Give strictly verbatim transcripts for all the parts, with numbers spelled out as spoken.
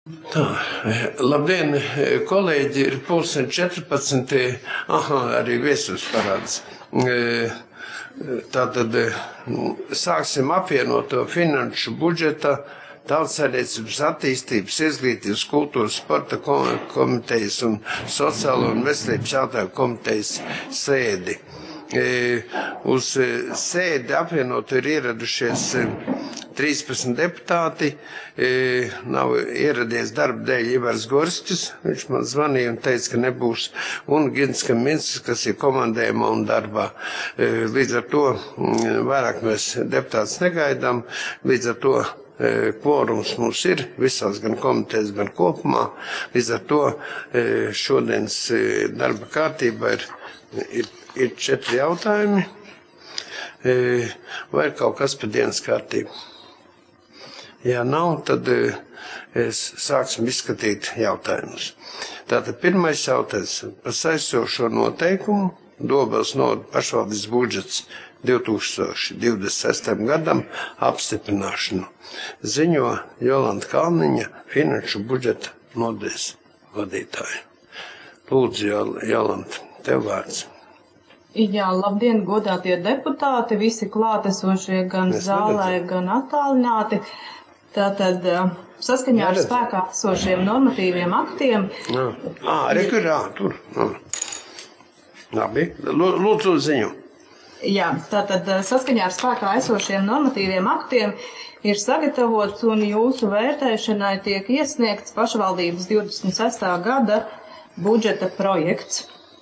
Tā, labdien, kolēģi, ir pulksten četrpadsmit. Aha, arī viesurs parāds. Tātad sāksim apvienoto finanšu budžeta, tautssaimniecības attīstības, izglītības, kultūras, sporta komitejas un sociālo un veselības jautājumu komitejas sēdi. Uz sēdi apvienot ir ieradušies trīspadsmit deputāti, nav ieradies darba dēļ Ivars Gorskis, viņš man zvanīja un teica, ka nebūs, un Gins Kaminskis, kas ir komandējumā un darbā. Līdz ar to vairāk mēs deputātus negaidām, līdz ar to kvorums mums ir visās gan komitejas, gan kopumā, līdz ar to šodienas darba kārtībā ir, ir, ir četri jautājumi, vai ir kaut kas par dienas kārtību. Ja nav, tad es sāksim izskatīt jautājumus. Tātad pirmais jautājums par saistošo noteikumu Dobeles novada pašvaldības budžets divi tūkstoši divdesmit sestajam gadam apstiprināšanu. Ziņo Jolanta Kalniņa, finanšu budžeta nodaļas vadītāja. Lūdzu, Jolanta, tev vārds. Jā, labdien, godātie deputāti, visi klātesošie gan Mēs zālē, neredzam. Gan attālināti. Tātad saskaņā ar spēkā esošiem normatīviem aktiem. Jā, Ā, rekurā, tur. Jā. Labi, lūdzu ziņu. Jā, tātad saskaņā ar spēkā esošiem normatīviem aktiem ir sagatavots un jūsu vērtēšanai tiek iesniegts pašvaldības divdesmit sestā gada budžeta projekts.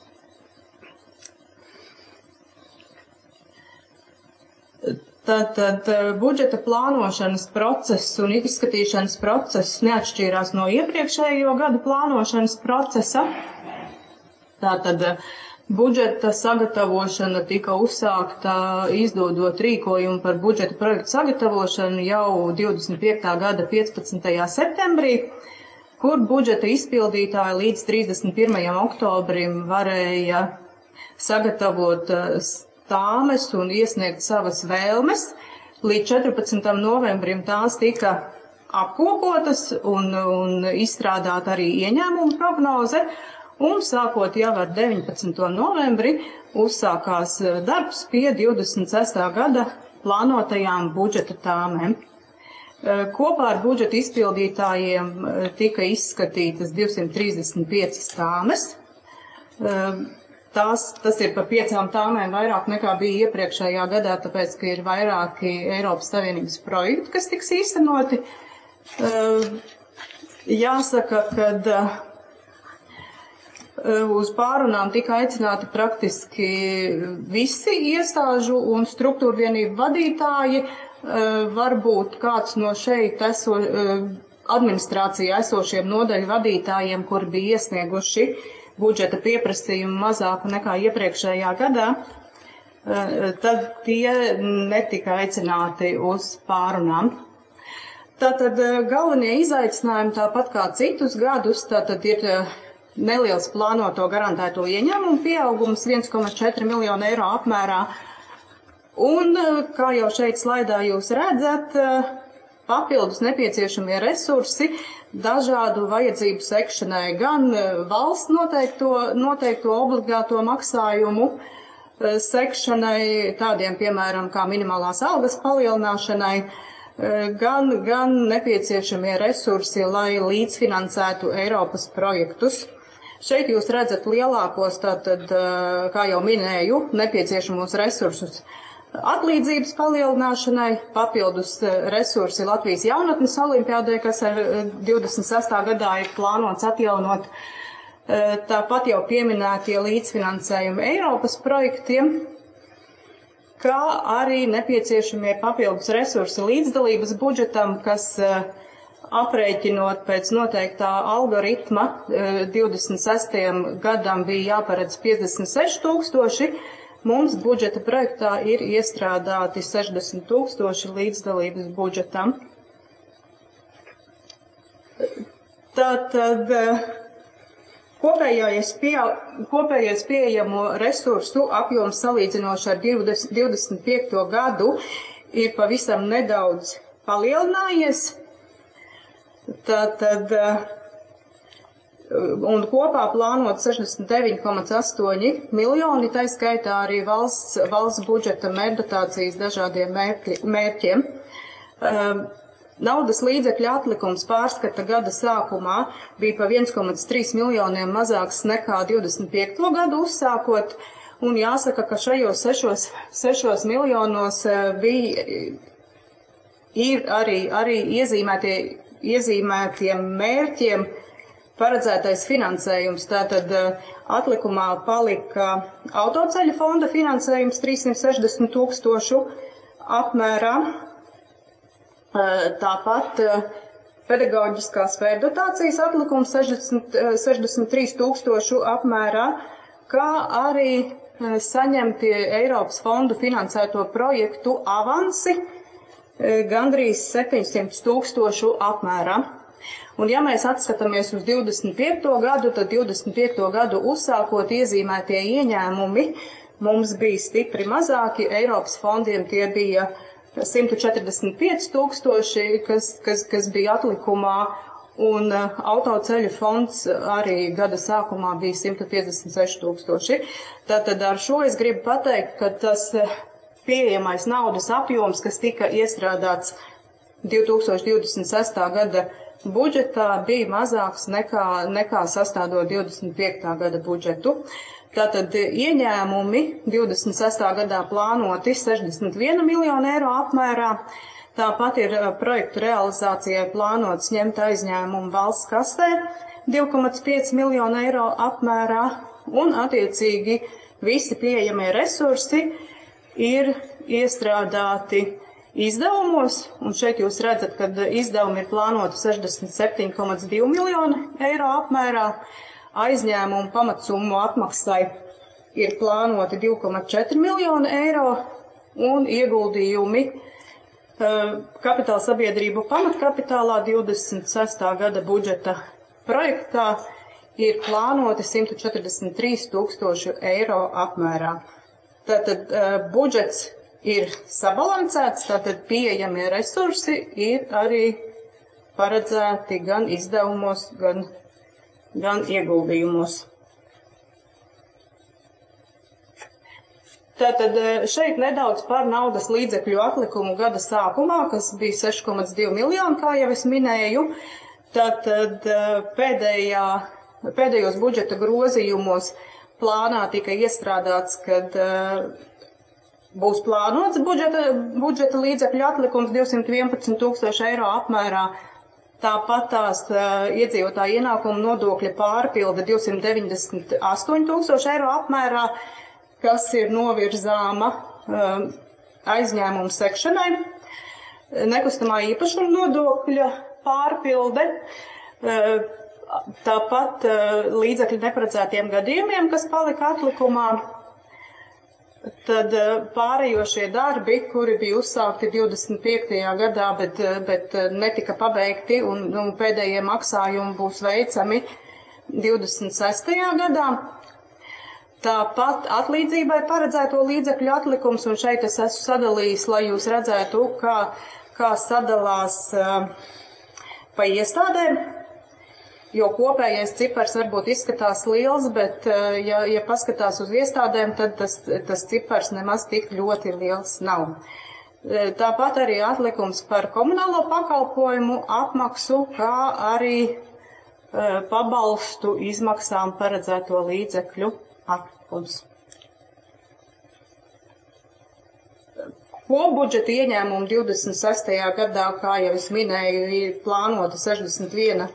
Tātad budžeta plānošanas process un izskatīšanas process neatšķīrās no iepriekšējo gadu plānošanas procesa. Tātad budžeta sagatavošana tika uzsākta izdodot rīkojumu par budžeta projektu sagatavošanu jau divdesmit piektā gada piecpadsmitajā septembrī, kur budžeta izpildītāji līdz trīsdesmit pirmajam oktobrim varēja sagatavot tāmes un iesniegt savas vēlmes. Līdz četrpadsmitajam novembrim tās tika apkopotas un, un izstrādāt arī ieņēmumu prognoze, un sākot jau ar deviņpadsmito novembri uzsākās darbs pie divdesmit sestā gada plānotajām budžeta tāmēm. Kopā ar budžeta izpildītājiem tika izskatītas divsimt trīsdesmit piecas tāmes. Tās, tas ir par piecām tāmēm vairāk nekā bija iepriekšējā gadā, tāpēc, ka ir vairāki Eiropas Savienības projekti, kas tiks īstenoti. Jāsaka, ka uz pārunām tika aicināti praktiski visi iestāžu un struktūru vienību vadītāji. Varbūt kāds no šeit eso, administrācijā esošiem nodaļu vadītājiem, kur bija iesnieguši budžeta pieprasījumu mazāku nekā iepriekšējā gadā, tad tie netika aicināti uz pārunām. Tātad galvenie izaicinājumi, tāpat kā citus gadus, tātad ir neliels plānoto garantēto ieņēmumu pieaugums viens komats četri miljonu eiro apmērā. Un, kā jau šeit slaidā jūs redzat, papildus nepieciešamie resursi dažādu vajadzību sekšanai, gan valsts noteikto, noteikto obligāto maksājumu sekšanai, tādiem piemēram kā minimālās algas palielināšanai, gan, gan nepieciešamie resursi, lai līdzfinansētu Eiropas projektus. Šeit jūs redzat lielākos, tātad, kā jau minēju, nepieciešamos resursus atlīdzības palielināšanai, papildus resursi Latvijas jaunatnes olimpiādē, kas ar divdesmit sestā gadā ir plānots atjaunot. Tāpat jau pieminētie līdzfinansējumi Eiropas projektiem, kā arī nepieciešamie papildus resursi līdzdalības budžetam, kas aprēķinot pēc noteiktā algoritma divdesmit sestajam gadam bija jāparedz piecdesmit seši tūkstoši. Mums budžeta projektā ir iestrādāti sešdesmit tūkstoši līdzdalības budžetam. Tātad kopējais, pie, kopējais pieejamo resursu apjoms salīdzinoši ar divdesmit piekto gadu ir pavisam nedaudz palielinājies. Tātad, un kopā plānot sešdesmit deviņi komats astoņi miljoni, tā skaitā arī valsts, valsts budžeta mērķdotācijas dažādiem mērķi, mērķiem. Naudas līdzekļu atlikums pārskata gada sākumā bija pa viens komats trīs miljoniem mazāks nekā divdesmit piekto gadu uzsākot, un jāsaka, ka šajos sešos, sešos miljonos bija, ir arī, arī iezīmētie, iezīmētiem mērķiem paredzētais finansējums. Tātad atlikumā palika autoceļa fonda finansējums trīssimt sešdesmit tūkstošu apmērā. Tāpat pedagoģiskās vērdotācijas atlikums sešdesmit, sešdesmit trīs tūkstošu apmērā, kā arī saņemtie Eiropas fondu finansēto projektu avansi gandrīz septiņsimt tūkstošu apmērā. Un ja mēs atskatāmies uz divdesmit piekto gadu, tad divdesmit piekto gadu uzsākot iezīmētie ieņēmumi mums bija stipri mazāki. Eiropas fondiem tie bija simt četrdesmit pieci tūkstoši, kas, kas, kas bija atlikumā, un autoceļu fonds arī gada sākumā bija simt piecdesmit seši tūkstoši. Tātad ar šo es gribu pateikt, ka tas pieejamais naudas apjoms, kas tika iestrādāts divi tūkstoši divdesmit sestā gada budžetā, bija mazāks nekā, nekā sastādot divdesmit piektā gada budžetu. Tātad ieņēmumi divdesmit sestā gadā plānoti sešdesmit viena miljona eiro apmērā. Tāpat ir projektu realizācijai plānots ņemt aizņēmumu valsts kasē divi komats pieci miljonu eiro apmērā, un attiecīgi visi pieejamie resursi ir iestrādāti izdevumos, un šeit jūs redzat, ka izdevumi ir plānoti sešdesmit septiņi komats divi miljoni eiro apmērā. Aizņēmumu pamatsummu atmaksai ir plānoti divi komats četri miljoni eiro, un ieguldījumi kapitāla sabiedrību pamatkapitālā divdesmit sestā gada budžeta projektā ir plānoti simt četrdesmit trīs tūkstoši eiro apmērā. Tātad budžets ir sabalansēts, tātad pieejamie resursi ir arī paredzēti gan izdevumos, gan gan ieguldījumos. Tātad šeit nedaudz par naudas līdzekļu atlikumu gada sākumā, kas bija seši komats divi miljoni, kā jau es minēju. Tātad pēdējā, pēdējos budžeta grozījumos plānā tika iestrādāts, kad būs plānots budžeta, budžeta līdzekļu atlikums divsimt vienpadsmit tūkstoši eiro apmērā. Tāpat tās uh, iedzīvotāju ienākumu nodokļa pārpilde divsimt deviņdesmit astoņi tūkstoši eiro apmērā, kas ir novirzāma uh, aizņēmumu sekšanai. Nekustamā īpašuma nodokļa pārpilde, uh, tāpat uh, līdzekļu neparedzētiem gadījumiem, kas palika atlikumā. Tad pārējošie darbi, kuri bija uzsākti divdesmit piektajā gadā, bet, bet netika pabeigti, un, un pēdējie maksājumi būs veicami divdesmit sestajā gadā. Tāpat atlīdzībai paredzēto līdzekļu atlikums, un šeit es esmu sadalījis, lai jūs redzētu, kā, kā sadalās uh, pa iestādēm. Jo kopējais cipars varbūt izskatās liels, bet, ja, ja paskatās uz iestādēm, tad tas, tas cipars nemaz tik ļoti liels nav. Tāpat arī atlikums par komunālo pakalpojumu apmaksu, kā arī e, pabalstu izmaksām paredzēto līdzekļu atlikums. Kopbudžeta ieņēmumu divdesmit sestajā gadā, kā jau es minēju, ir plānota sešdesmit viena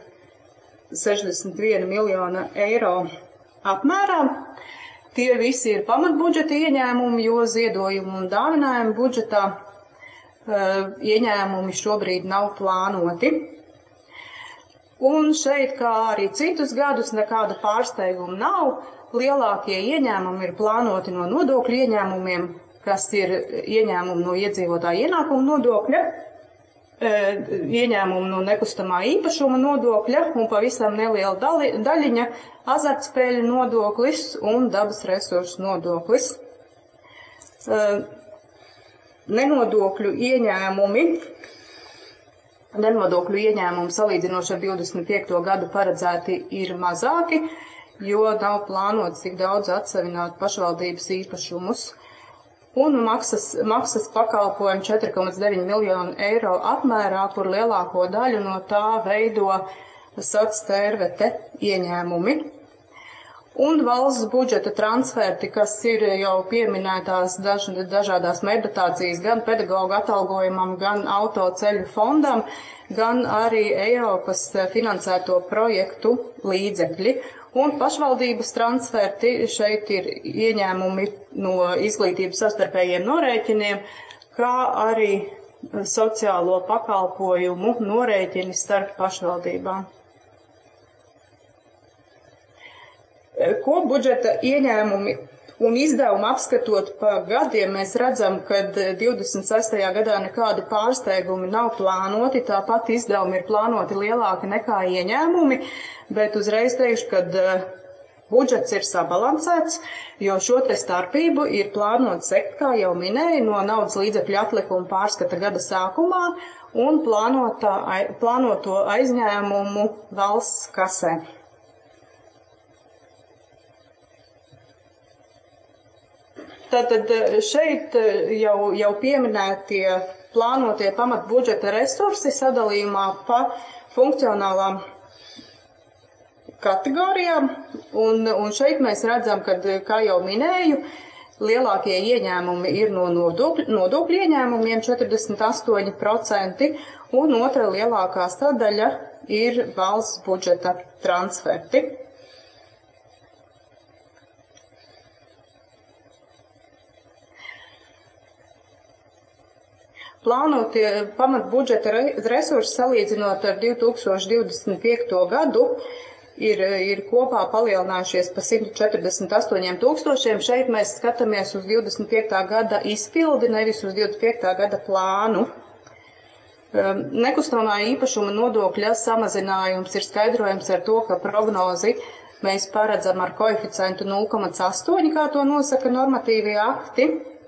miljona eiro apmērā. Tie visi ir pamatbudžeta ieņēmumi, jo ziedojumu un dāvinājumu budžetā uh, ieņēmumi šobrīd nav plānoti. Un šeit, kā arī citus gadus, nekāda pārsteiguma nav. Lielākie ieņēmumi ir plānoti no nodokļu ieņēmumiem, kas ir ieņēmumi no iedzīvotāja ienākuma nodokļa, ieņēmumu no nekustamā īpašuma nodokļa un pavisam neliela dali, daļiņa azartspēļu nodoklis un dabas resursu nodoklis. Nenodokļu ieņēmumi nenodokļu ieņēmumi salīdzinoši ar divdesmit piekto gadu paredzēti ir mazāki, jo nav plānots tik daudz atsevināt pašvaldības īpašumus. Un maksas, maksas pakalpojumi četri komats deviņi miljonu eiro apmērā, kur lielāko daļu no tā veido soc tērvete ieņēmumi. Un valsts budžeta transferti, kas ir jau pieminētās daž, dažādās meditācijas gan pedagoģu atalgojumam, gan autoceļu fondam, gan arī Eiropas finansēto projektu līdzekļi. Un pašvaldības transferti šeit ir ieņēmumi no izglītības savstarpējiem norēķiniem, kā arī sociālo pakalpojumu norēķini starp pašvaldībām. Ko budžeta ieņēmumi un izdevumi apskatot pa gadiem, mēs redzam, ka divdesmit sestajā gadā nekādi pārsteigumi nav plānoti, tāpat izdevumi ir plānoti lielāki nekā ieņēmumi, bet uzreiz teikšu, ka budžets ir sabalansēts, jo šo te starpību ir plānot sekt, kā jau minēju, no naudas līdzekļu atlikuma pārskata gada sākumā un plānotā, plānoto aizņēmumu valsts kasē. Tātad šeit jau, jau pieminētie plānotie pamatbudžeta resursi sadalījumā pa funkcionālām kategorijām, un, un šeit mēs redzam, ka, kā jau minēju, lielākie ieņēmumi ir no nodokļu, nodokļu ieņēmumiem četrdesmit astoņi procenti, un otra lielākā sadaļa ir valsts budžeta transferti. Plānotie pamatbudžeta resursi salīdzinot ar divi tūkstoši divdesmit piekto gadu ir, ir kopā palielinājušies pa simt četrdesmit astoņiem tūkstošiem. Šeit mēs skatāmies uz divdesmit piektā gada izpildi, nevis uz divdesmit piektā gada plānu. Nekustamā īpašuma nodokļa samazinājums ir skaidrojams ar to, ka prognozi mēs paredzam ar koeficientu nulle komats astoņi, kā to nosaka normatīvie akti.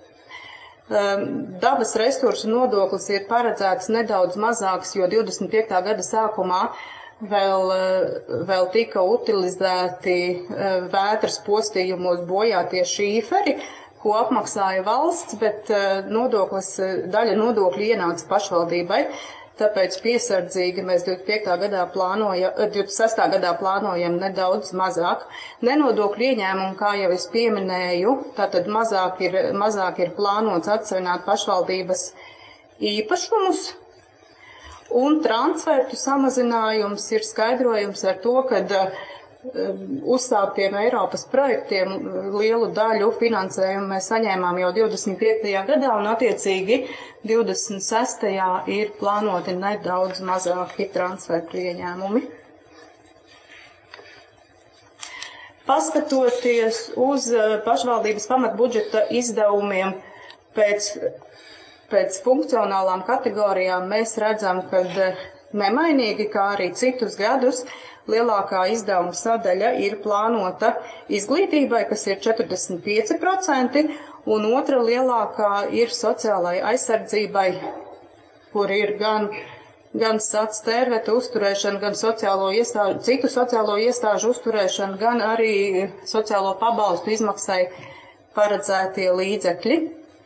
Dabas resursu nodoklis ir paredzēts nedaudz mazāks, jo divdesmit piektā gada sākumā vēl, vēl tika utilizēti vētras postījumos bojātie šīferi, ko apmaksāja valsts, bet nodoklis, daļa nodokļu ienāca pašvaldībai. Tāpēc piesardzīgi mēs divdesmit piektā gadā plānojam, divdesmit sestā gadā plānojam nedaudz mazāk. Nenodokļu ieņēmumu, kā jau es pieminēju, tātad mazāk ir, mazāk ir plānots atsevināt pašvaldības īpašumus, un transfertu samazinājums ir skaidrojums ar to, ka uzsāktiem Eiropas projektiem lielu daļu finansējumu mēs saņēmām jau divdesmit piektajā gadā, un attiecīgi divdesmit sestajā ir plānoti nedaudz mazāki transfertu ieņēmumi. Paskatoties uz pašvaldības pamatbudžeta izdevumiem pēc, pēc funkcionālām kategorijām, mēs redzam, ka nemainīgi, kā arī citus gadus, lielākā izdevuma sadaļa ir plānota izglītībai, kas ir četrdesmit pieci procenti, un otra lielākā ir sociālai aizsardzībai, kur ir gan, gan soc tērveta uzturēšana, gan sociālo iestāžu, citu sociālo iestāžu uzturēšana, gan arī sociālo pabalstu izmaksai paredzētie līdzekļi.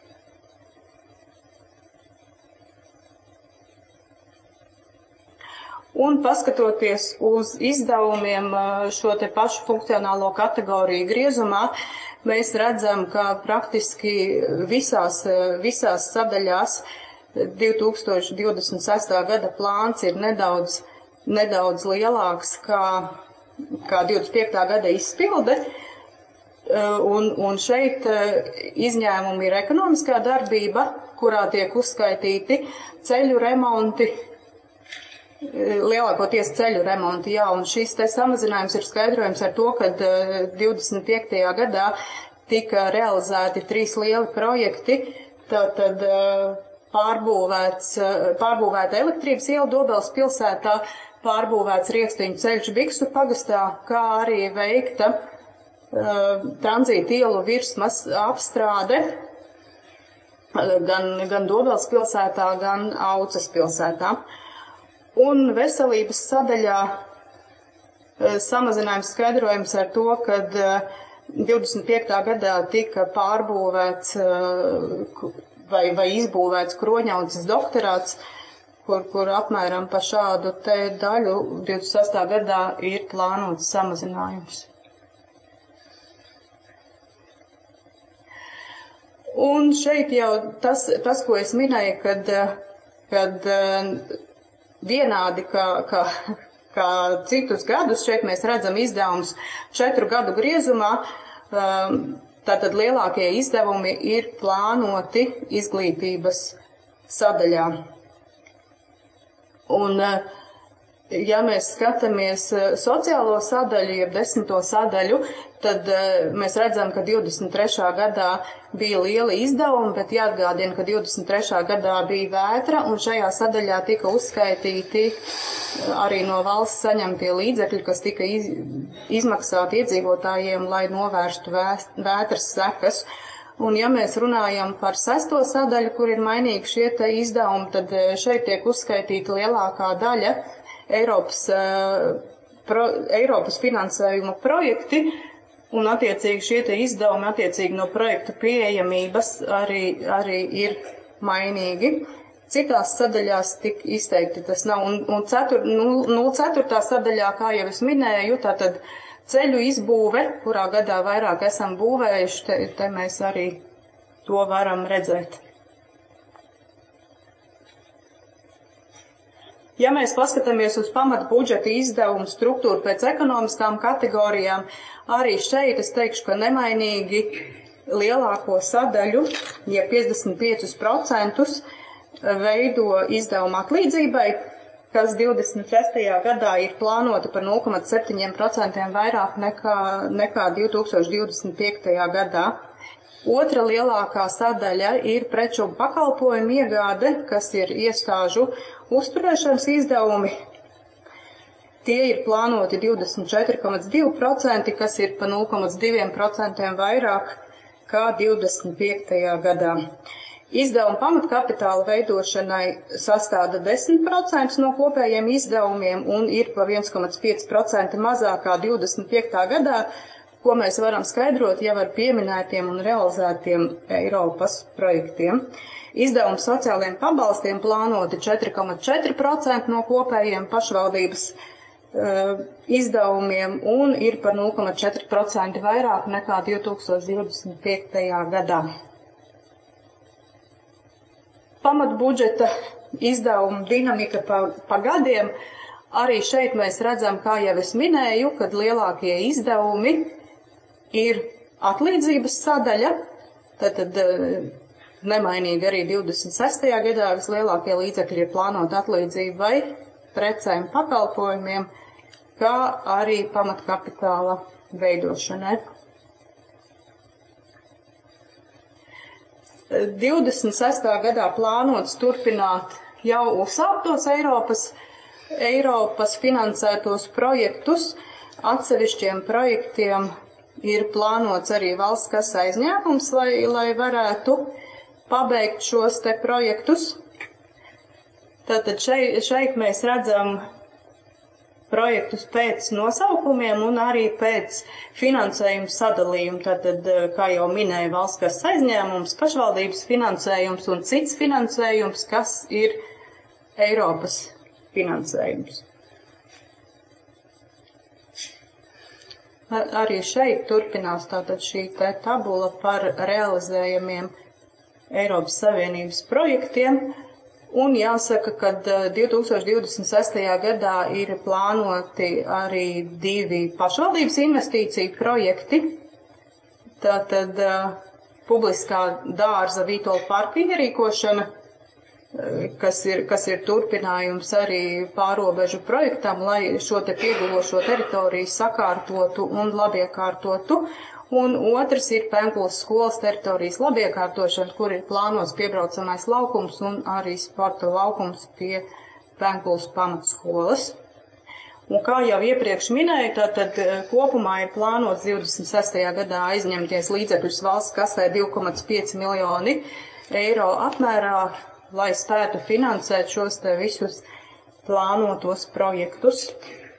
Un paskatoties uz izdevumiem šo te pašu funkcionālo kategoriju griezumā, mēs redzam, ka praktiski visās, visās sadaļās divi tūkstoši divdesmit sestā gada plāns ir nedaudz, nedaudz lielāks kā, kā divdesmit piektā gada izpilde. Un, un šeit izņēmumi ir ekonomiskā darbība, kurā tiek uzskaitīti ceļu remonti, lielākoties ceļu remonti, jā, un šis te samazinājums ir skaidrojams ar to, ka divdesmit piektajā gadā tika realizēti trīs lieli projekti, tātad pārbūvēts, pārbūvēta elektrības iela Dobeles pilsētā, pārbūvēts Riekstiņu ceļš Biksu pagastā, kā arī veikta uh, tranzīta ielu virsmas apstrāde gan, gan Dobeles pilsētā, gan Auces pilsētā. Un veselības sadaļā samazinājums skaidrojums ar to, ka divdesmit piektā gadā tika pārbūvēts vai, vai izbūvēts Kroņaudzes doktorāts, kur, kur apmēram pa šādu te daļu divdesmit sestā gadā ir plānots samazinājums. Un šeit jau tas, tas ko es minēju, kad, kad vienādi, kā, kā, kā citus gadus, šeit mēs redzam izdevumus četru gadu griezumā, tātad lielākie izdevumi ir plānoti izglītības sadaļā. Un, ja mēs skatāmies sociālo sadaļu, jeb desmito sadaļu, tad mēs redzam, ka divdesmit trešā gadā bija lieli izdevumi, bet jāatgādina, ka divdesmit trešā gadā bija vētra, un šajā sadaļā tika uzskaitīti arī no valsts saņemtie līdzekļi, kas tika iz, izmaksāti iedzīvotājiem, lai novērstu vētras sekas. Un ja mēs runājam par sesto sadaļu, kur ir mainīgi šie te izdevumi, tad šeit tiek uzskaitīta lielākā daļa Eiropas, pro, Eiropas finansējuma projekti, un attiecīgi šie te izdevumi attiecīgi no projektu pieejamības arī, arī ir mainīgi. Citās sadaļās tik izteikti tas nav. Un, un cetur, nulle ceturtā sadaļā, kā jau es minēju, tātad ceļu izbūve, kurā gadā vairāk esam būvējuši, te, te mēs arī to varam redzēt. Ja mēs paskatāmies uz pamata budžeta izdevumu struktūru pēc ekonomiskām kategorijām, arī šeit es teikšu, ka nemainīgi lielāko sadaļu, ja piecdesmit pieci procenti veido izdevumu atlīdzībai, kas divdesmit sestajā gadā ir plānota par nulle komats septiņi procenti vairāk nekā, nekā divi tūkstoši divdesmit piektajā gadā. Otra lielākā sadaļa ir preču un pakalpojumu iegāde, kas ir iestāžu uzturēšanas izdevumi. Tie ir plānoti divdesmit četri komats divi procenti, kas ir pa nulle komats divi procenti vairāk kā divdesmit piektajā gadā. Izdevuma pamatkapitāla veidošanai sastāda desmit procenti no kopējiem izdevumiem un ir pa viens komats pieci procenti mazāk kā divdesmit piektā gadā, ko mēs varam skaidrot jau ar pieminētiem un realizētiem Eiropas projektiem. Izdevumi sociālajiem pabalstiem plānoti četri komats četri procenti no kopējiem pašvaldības uh, izdevumiem un ir par nulle komats četri procenti vairāk nekā divi tūkstoši divdesmit piektajā gadā. Pamatbudžeta izdevuma dinamika pa, pa gadiem. Arī šeit mēs redzam, kā jau es minēju, kad lielākie izdevumi ir atlīdzības sadaļa, tad, tad nemainīgi arī divdesmit sestajā gadā vislielākie līdzekļi ir plānota atlīdzībai, precēm, pakalpojumiem, kā arī pamatkapitāla veidošanai. divdesmit sestā gadā plānots turpināt jau uzsāktos Eiropas, Eiropas finansētos projektus. Atsevišķiem projektiem ir plānots arī valsts kasa aizņēmums, lai, lai varētu pabeigt šos te projektus. Tātad šeit, šeit mēs redzam projektus pēc nosaukumiem un arī pēc finansējuma sadalījuma. Tātad, kā jau minēja, valsts kasas aizņēmums, pašvaldības finansējums un cits finansējums, kas ir Eiropas finansējums. Arī šeit turpinās tātad šī te tabula par realizējamiem Eiropas Savienības projektiem. Un jāsaka, ka divi tūkstoši divdesmit sestajā gadā ir plānoti arī divi pašvaldības investīciju projekti. Tātad publiskā dārza Vītola parka ierīkošana, kas ir, kas ir turpinājums arī pārobežu projektam, lai šo te piegulošo teritoriju sakārtotu un labiekārtotu. Un otrs ir Penkulas skolas teritorijas labiekārtošana, kur ir plānots piebraucamais laukums un arī sporta laukums pie Penkulas pamatskolas. Un kā jau iepriekš minēju, tad kopumā ir plānots divdesmit sestajā gadā aizņemties līdzekļus valsts kasē divi komats pieci miljoni eiro apmērā, lai spētu finansēt šos te visus plānotos projektus.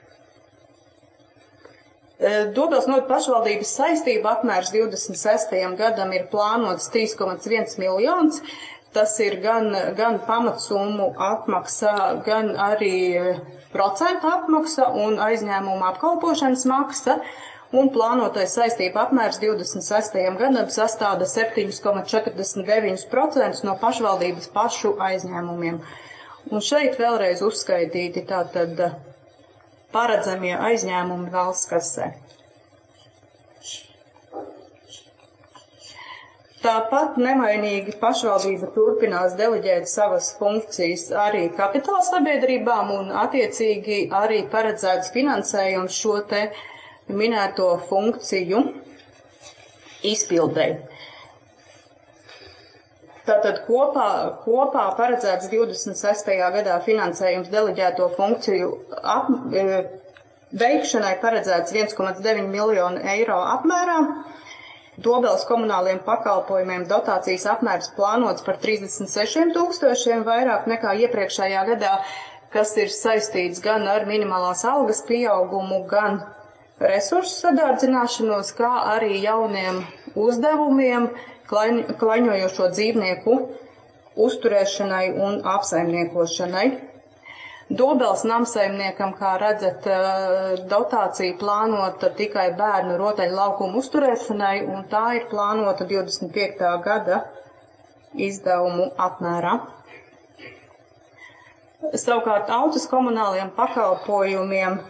Dobeles novada pašvaldības saistība apmērs divdesmit sestajam gadam ir plānots trīs komats viens miljons. Tas ir gan, gan pamatsummu apmaksa, gan arī procentu apmaksa un aizņēmuma apkalpošanas maksa. Un plānotais saistība apmērs divdesmit sestajam gadam sastāda septiņi komats četrdesmit deviņi procenti no pašvaldības pašu aizņēmumiem. Un šeit vēlreiz uzskaitīti tātad paredzamie aizņēmumi valsts kasē. Tāpat nemainīgi pašvaldība turpinās deleģēt savas funkcijas arī kapitāla sabiedrībām un attiecīgi arī paredzēts finansējums šo te minēto funkciju izpildei. Tātad kopā, kopā paredzēts divdesmit sestajā gadā finansējums deleģēto funkciju ap, e, veikšanai paredzēts viens komats deviņi miljonu eiro apmērā. Dobeles komunāliem pakalpojumiem dotācijas apmērs plānots par trīsdesmit sešiem tūkstošiem vairāk nekā iepriekšējā gadā, kas ir saistīts gan ar minimālās algas pieaugumu, gan resursu sadārdzināšanos, kā arī jauniem uzdevumiem, klaiņojošo dzīvnieku uzturēšanai un apsaimniekošanai. Dobeles namsaimniekam, kā redzat, dotācija plānota tikai bērnu rotaļu laukumu uzturēšanai, un tā ir plānota divdesmit piektā gada izdevumu apmērā. Savukārt autos komunāliem pakalpojumiem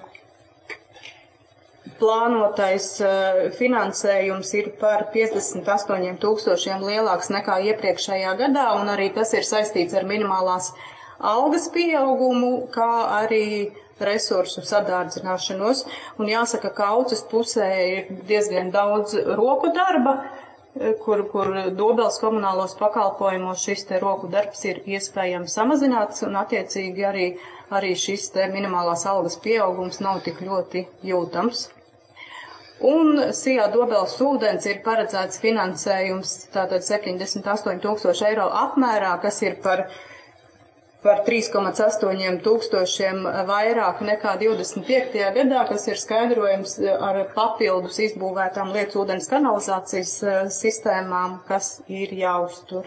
plānotais finansējums ir par piecdesmit astoņiem tūkstošiem lielāks nekā iepriekšējā gadā, un arī tas ir saistīts ar minimālās algas pieaugumu, kā arī resursu sadārdzināšanos. Un jāsaka, ka auces pusē ir diezgan daudz roku darba, kur, kur Dobeles komunālos pakalpojumos šis te roku darbs ir iespējams samazināts, un attiecīgi arī, arī šis te minimālās algas pieaugums nav tik ļoti jūtams. Un Sijā Dobeles ūdens ir paredzēts finansējums tātad septiņdesmit astoņi tūkstoši eiro apmērā, kas ir par, par trīs komats astoņi tūkstošiem vairāk nekā divdesmit piektajā gadā, kas ir skaidrojums ar papildus izbūvētām lietsūdens kanalizācijas sistēmām, kas ir jāuztur.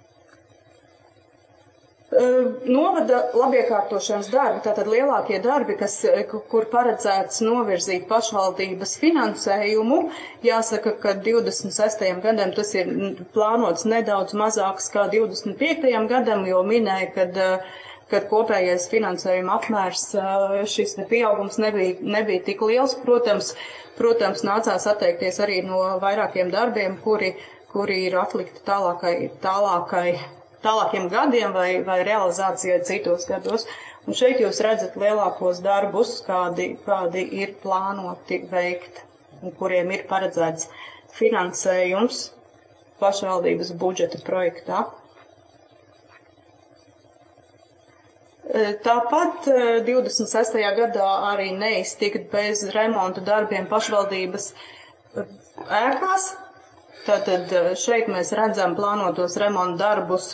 Novada labiekārtošanas darbi, tātad lielākie darbi, kas, kur paredzēts novirzīt pašvaldības finansējumu, jāsaka, ka divdesmit sestajam gadam tas ir plānots nedaudz mazāks kā divdesmit piektajam gadam, jo minēja, kad, kad kopējais finansējuma apmērs šis pieaugums nebija, nebija tik liels. Protams, protams, nācās atteikties arī no vairākiem darbiem, kuri, kuri ir atlikti tālākai, tālākai tālākiem gadiem vai, vai realizācijai citos gados. Un šeit jūs redzat lielākos darbus, kādi, kādi ir plānoti veikt un kuriem ir paredzēts finansējums pašvaldības budžeta projektā. Tāpat divdesmit sestajā gadā arī neiztikt bez remontu darbiem pašvaldības ēkās. Tātad šeit mēs redzam plānotos remontu darbus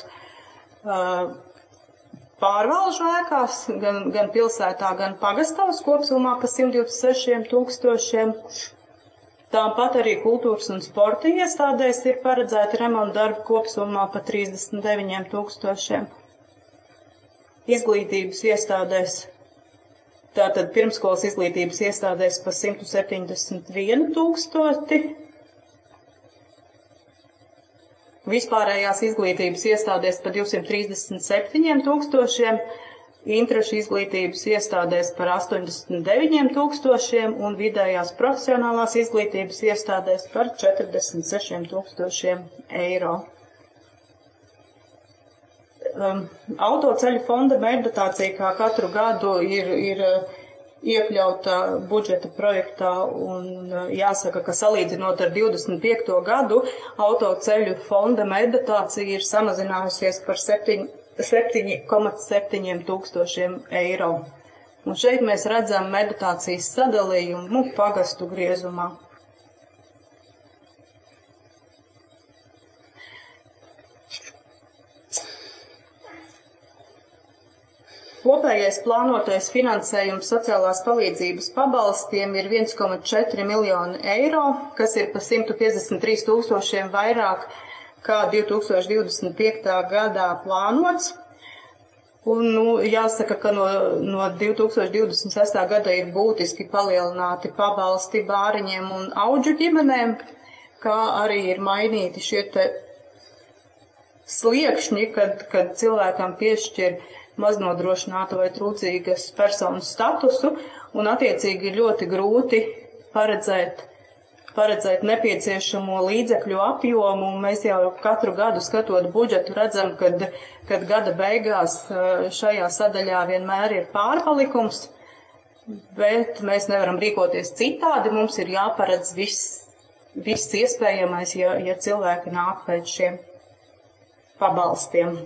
pārvalžu ēkās, gan, gan pilsētā, gan pagastās, kopsumā pa simt divdesmit sešiem tūkstošiem. Tāpat arī kultūras un sporta iestādēs ir paredzēti remontu darbi kopsumā pa trīsdesmit deviņiem tūkstošiem. Izglītības iestādēs, tātad pirmskolas izglītības iestādēs pa simt septiņdesmit vienu tūkstoti. Vispārējās izglītības iestādēs pa divsimt trīsdesmit septiņiem tūkstošiem, interešu izglītības iestādēs par astoņdesmit deviņiem tūkstošiem un vidējās profesionālās izglītības iestādēs par četrdesmit sešiem tūkstošiem eiro. Um, autoceļu fonda mērķdotācija kā katru gadu ir, ir iekļauta budžeta projektā, un jāsaka, ka salīdzinot ar divdesmit piekto gadu, autoceļu fonda mērķdotācija ir samazinājusies par septiņi komats septiņi tūkstošiem eiro. Un šeit mēs redzam mērķdotācijas sadalījumu pagastu griezumā. Kopējais plānotais finansējums sociālās palīdzības pabalstiem ir viens komats četri miljoni eiro, kas ir pa simt piecdesmit trīs tūkstošiem vairāk kā divi tūkstoši divdesmit piektajā gadā plānots. Un, nu, jāsaka, ka no, no divi tūkstoši divdesmit sestā gada ir būtiski palielināti pabalsti bāriņiem un audžu ģimenēm, kā arī ir mainīti šie te sliekšņi, kad, kad cilvēkam piešķir maznodrošināta vai trūcīgas personas statusu, un attiecīgi ir ļoti grūti paredzēt, paredzēt nepieciešamo līdzekļu apjomu. Mēs jau katru gadu skatot budžetu redzam, kad, kad gada beigās šajā sadaļā vienmēr ir pārpalikums, bet mēs nevaram rīkoties citādi. Mums ir jāparedz viss, viss iespējamais, ja, ja cilvēki nāk pēc šiem pabalstiem.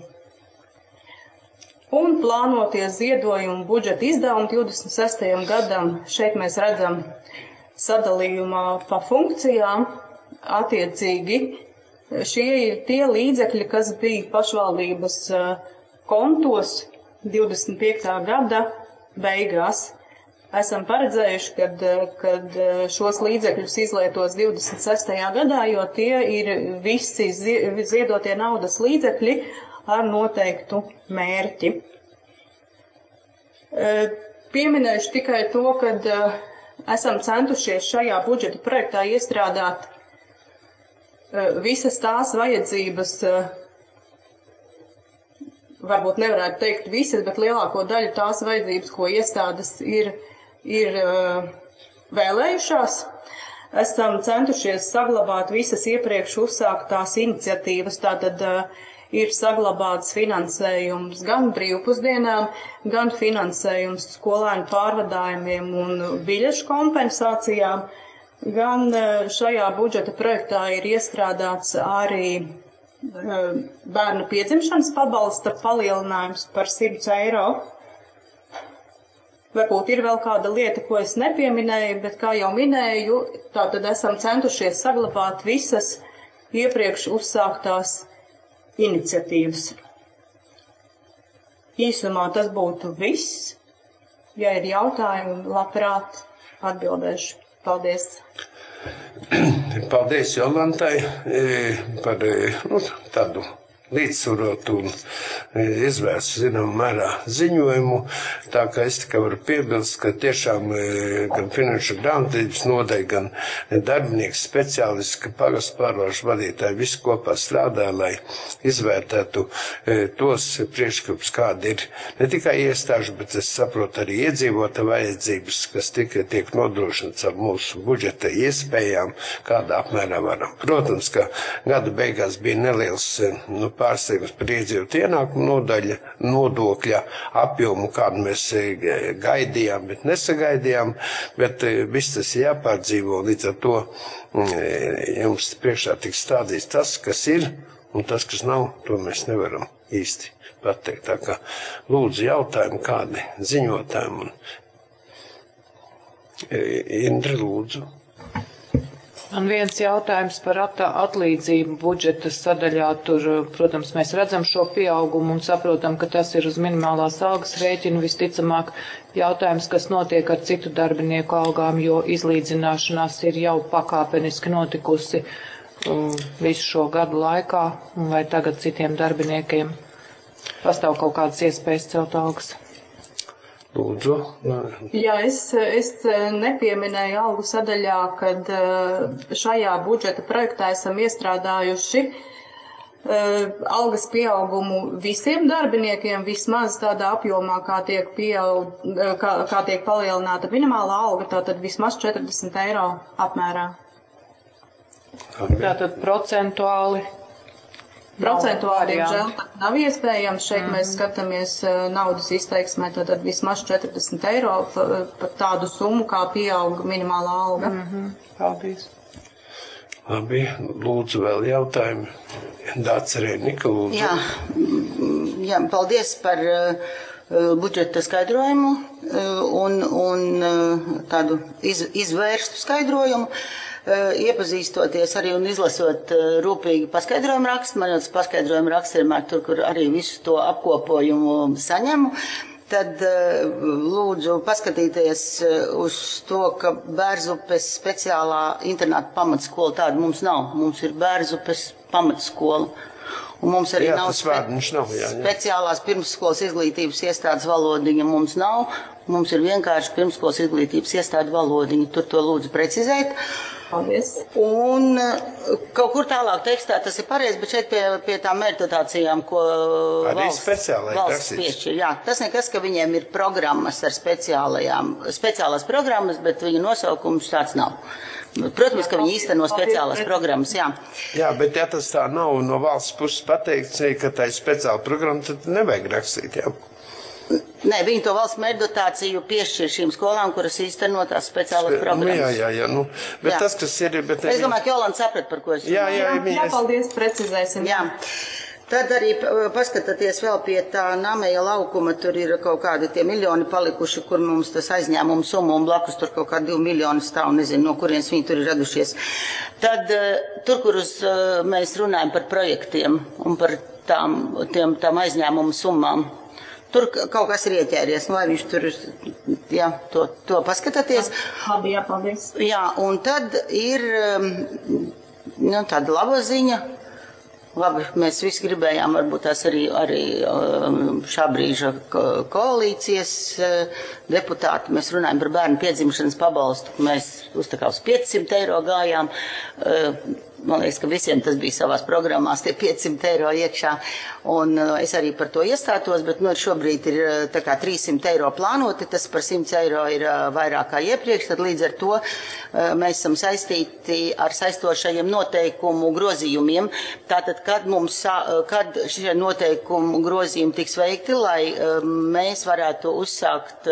Un plānotie ziedojumu budžeta izdevumi divdesmit sestajam gadam, šeit mēs redzam sadalījumā pa funkcijām. Attiecīgi šie ir tie līdzekļi, kas bija pašvaldības kontos divdesmit piektā gada beigās. Esam paredzējuši, kad, kad šos līdzekļus izlietos divdesmit sestajā gadā, jo tie ir visi ziedotie naudas līdzekļi ar noteiktu mērķi. Pieminēšu tikai to, ka esam centušies šajā budžeta projektā iestrādāt visas tās vajadzības, varbūt nevarētu teikt visas, bet lielāko daļu tās vajadzības, ko iestādes ir, ir vēlējušās. Esam centušies saglabāt visas iepriekš uzsāktās iniciatīvas, tātad ir saglabāts finansējums gan brīvpusdienām, gan finansējums skolēnu pārvadājumiem un biļešu kompensācijām, gan šajā budžeta projektā ir iestrādāts arī bērnu piedzimšanas pabalsta palielinājums par simt eiro. Varbūt ir vēl kāda lieta, ko es nepieminēju, bet kā jau minēju, tātad esam centušies saglabāt visas iepriekš uzsāktās iniciatīvas. Īsumā tas būtu viss. Ja ir jautājumi, labprāt atbildēšu. Paldies! Paldies Jolantai par nu, tādu līdzsvarotu un izvērstu zinām mērā ziņojumu. Tā kā es tikai varu piebilst, ka tiešām gan finanšu grāmatvedības nodaļa, gan darbinieks speciālisti, ka pagastu pārvaldes vadītāji visi kopā strādā, lai izvērtētu tos priekšlikums, kādi ir ne tikai iestāžu, bet es saprotu arī iedzīvota vajadzības, kas tikai tiek nodrošināts ar mūsu budžeta iespējām, kādā apmērā varam. Protams, ka gada beigās bija neliels nu, pārsteigums par iedzīvotu ienākumu nodaļa, nodokļa apjomu, kādu mēs gaidījām, bet nesagaidījām, bet viss tas ir jāpārdzīvo, līdz ar to jums priekšā tiks stādīts tas, kas ir, un tas, kas nav, to mēs nevaram īsti pateikt. Tā kā lūdzu jautājumu kādi ziņotājiem. Indra, lūdzu. Man viens jautājums par atlīdzību budžeta sadaļā. Tur, protams, mēs redzam šo pieaugumu un saprotam, ka tas ir uz minimālās algas rēķinu visticamāk jautājums, kas notiek ar citu darbinieku algām, jo izlīdzināšanās ir jau pakāpeniski notikusi um, visu šo gadu laikā, un vai tagad citiem darbiniekiem pastāv kaut kādas iespējas celt algas. Lūdzu. Jā, es, es nepieminēju algu sadaļā, kad šajā budžeta projektā esam iestrādājuši algas pieaugumu visiem darbiniekiem, vismaz tādā apjomā, kā tiek, pieaug, kā, kā tiek palielināta minimālā alga, tātad vismaz četrdesmit eiro apmērā. Tātad procentuāli? Procentuāli, diemžēl, nav iespējams. Šeit mm. mēs skatāmies naudas izteiksmē, tad vismaz četrdesmit eiro par tādu summu, kā pieauga minimālā alga. Mm-hmm. Paldies. Labi, lūdzu vēl jautājumi. Dāca Rēnika, lūdzu. Jā, jā, paldies par uh, budžeta skaidrojumu uh, un, un uh, tādu iz, izvērstu skaidrojumu. Iepazīstoties arī un izlasot rūpīgi paskaidrojumu rakstu, man jau tas paskaidrojumu raksts ir tur, kur arī visu to apkopojumu saņemu. tad lūdzu paskatīties uz to, ka Bērzupes speciālā internāta pamatskola tāda mums nav. Mums ir Bērzupes pamatskola. Un mums arī jā, nav, spe nav jā, jā. speciālās pirmsskolas izglītības iestādes valodiņa. Mums nav. Mums ir vienkārši pirmsskolas izglītības iestāde valodiņa. Tur to lūdzu precizēt. Paldies. Un kaut kur tālāk tekstā tas ir pareizi, bet šeit pie, pie tām mērķdotācijām, ko arī valsts, valsts piešķir. Jā, tas nekas, ka viņiem ir programmas ar speciālajām, speciālās programmas, bet viņu nosaukums tāds nav. Protams, ka viņi īsteno speciālās programmas, jā. Jā, bet ja tas tā nav no valsts puses pateikts, ka tā ir speciāla programma, tad nevajag rakstīt, jā. Nē, viņi to valsts mērķdotāciju piešķir šīm skolām, kuras īsteno tās speciālas Spe programmas. Jā, jā, jā, nu, bet jā. Tas, kas ir, bet... Es domāju, ka Jolanta saprat, par ko es jā, jā, jā, jā, paldies, precizēsim. Jā. Tad arī paskatāties vēl pie tā Nameja laukuma, tur ir kaut kādi tie miljoni palikuši, kur mums tas aizņēmuma summa un blakus tur kaut kā divi miljoni stāv, nezinu, no kurienes viņi tur ir radušies. Tad tur, kur uz, mēs runājam par projektiem un par tām, tiem, tām aizņēmuma summām, tur kaut kas ir ieķēries, nu, lai viņš tur, jā, to, to paskatāties. Labi, jā, paldies. Jā, un tad ir, nu, tāda laba ziņa. Labi, mēs visi gribējām, varbūt tās arī, arī šā brīža koalīcijas deputāti. Mēs runājam par bērnu piedzimšanas pabalstu. Mēs uz tā kā uz piecsimt eiro gājām. Man liekas, ka visiem tas bija savās programmās, tie piecsimt eiro iekšā. Un es arī par to iestātos, bet nu, šobrīd ir tā kā trīssimt eiro plānoti, tas par simts eiro ir vairāk kā iepriekš, tad līdz ar to mēs esam saistīti ar saistošajiem noteikumu grozījumiem. Tātad, kad mums, kad šie noteikumu grozījumi tiks veikti, lai mēs varētu uzsākt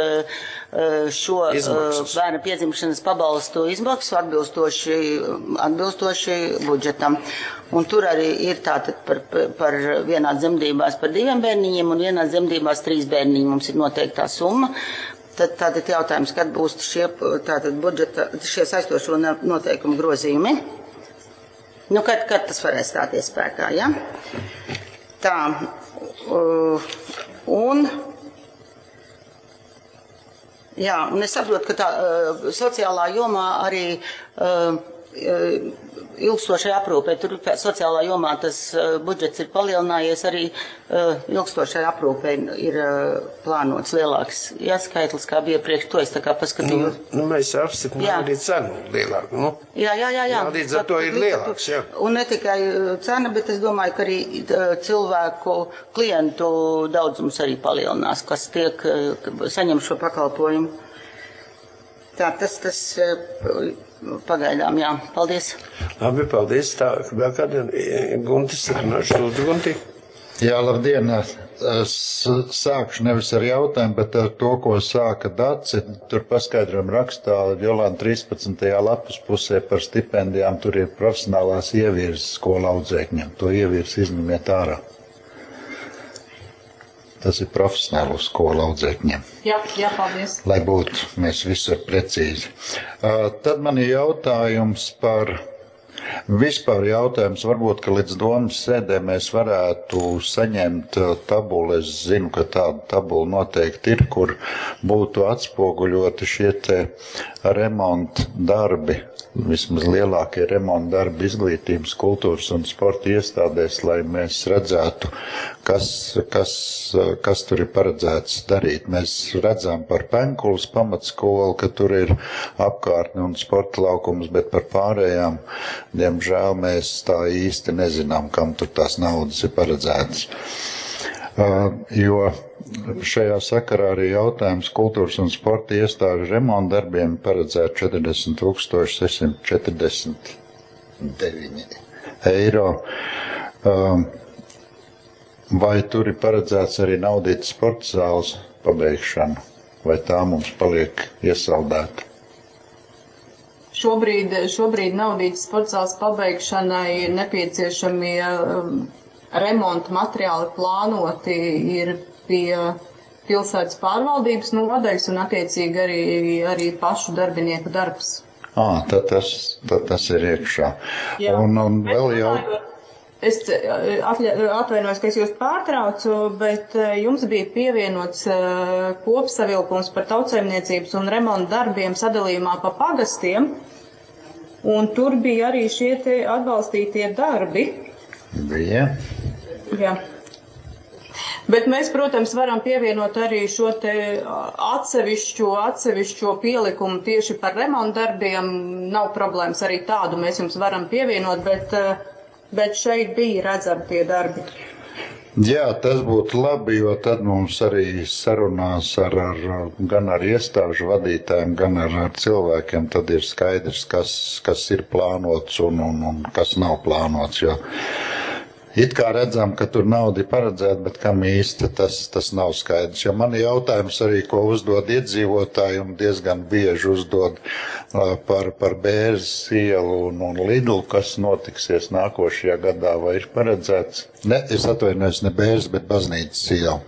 šo izmaksas. Bērna piedzimšanas pabalstu izmaksu atbilstoši, atbilstoši budžetam. Un tur arī ir tātad par, par vienās dzemdībās par diviem bērniņiem un vienās dzemdībās trīs bērniņi. Mums ir noteiktā summa. Tad tātad jautājums, kad būs šie, tātad budžeta, šie saistošo noteikumu grozījumi. Nu, kad, kad tas varēs stāties spēkā, ja? Tā. Uh, un... Jā, un es saprotu, ka tā uh, sociālā jomā arī uh, ilgstošai aprūpē, tur sociālā jomā tas uh, budžets ir palielinājies, arī uh, ilgstošai aprūpē ir uh, plānots lielāks jāskaitlis, kā bija priekš, to es tā kā paskatījos. Nu, nu mēs apstiprinām arī cenu lielāku, nu. Jā, jā, jā, jā. Jā, līdz ar to ir lielāks, jā. Un ne tikai cena, bet es domāju, ka arī uh, cilvēku, klientu daudzums arī palielinās, kas tiek, uh, saņem šo pakalpojumu. Tā, tas, tas uh, pagaidām, jā. Paldies. Labi, paldies. Tā, vēl kāda Guntis runāšu, lūdzu, Gunti. Jā, labdien. Es sākšu nevis ar jautājumu, bet ar to, ko sāka Daci. Tur paskaidrojumu rakstā Jolanta trīspadsmitajā lapas pusē par stipendijām. Tur ir profesionālās ievirzes skolu audzēkņiem. To ievirzi izņemiet ārā. Tas ir profesionālo skolu audzēkņiem. Jā, jā, paldies. Lai būtu mēs visur precīzi. Uh, tad man ir jautājums par, vispār jautājums, varbūt, ka līdz domas sēdē mēs varētu saņemt tabulu. Es zinu, ka tāda tabula noteikti ir, kur būtu atspoguļoti šie te remonta darbi, vismaz lielākie remonta darbi izglītības, kultūras un sporta iestādēs, lai mēs redzētu, kas, kas, kas tur ir paredzēts darīt. Mēs redzam par Penkulas pamatskolu, ka tur ir apkārtne un sporta laukums, bet par pārējām, diemžēl, mēs tā īsti nezinām, kam tur tās naudas ir paredzētas. Uh, jo šajā sakarā arī jautājums kultūras un sporta iestāžu remonta darbiem paredzēt četrdesmit tūkstoši sešsimt četrdesmit deviņi eiro. Uh, vai tur ir paredzēts arī naudīt sporta zāles pabeigšanu, vai tā mums paliek iesaldēta? Šobrīd, šobrīd naudīt sporta zāles pabeigšanai nepieciešamie um, remonta materiāli plānoti ir pie pilsētas pārvaldības nodaļas un attiecīgi arī, arī pašu darbinieku darbs. Ā, tad tas, tad tas ir iekšā. Jā, un, un vēl jau... Es atvainojos, ka es jūs pārtraucu, bet jums bija pievienots kopsavilkums par tautsaimniecības un remonta darbiem sadalījumā pa pagastiem, un tur bija arī šie te atbalstītie darbi. Bija. Jā. Bet mēs, protams, varam pievienot arī šo te atsevišķo, atsevišķo pielikumu tieši par remonta darbiem. Nav problēmas, arī tādu mēs jums varam pievienot, bet Bet šeit bija redzami tie darbi. Jā, tas būtu labi, jo tad mums arī sarunās ar, ar, gan ar iestāžu vadītājiem, gan ar, ar cilvēkiem, tad ir skaidrs, kas, kas ir plānots un, un, un kas nav plānots. Jo it kā redzam, ka tur nauda ir paredzēta, bet kam īsti tas, tas nav skaidrs. Jo man ir jautājums arī, ko uzdod iedzīvotāji un diezgan bieži uzdod uh, par, par Bērzes ielu un, un Lidlu, kas notiksies nākošajā gadā, vai ir paredzēts. Ne, es atvainojos, ne Bērzes, bet Baznīcas ielu.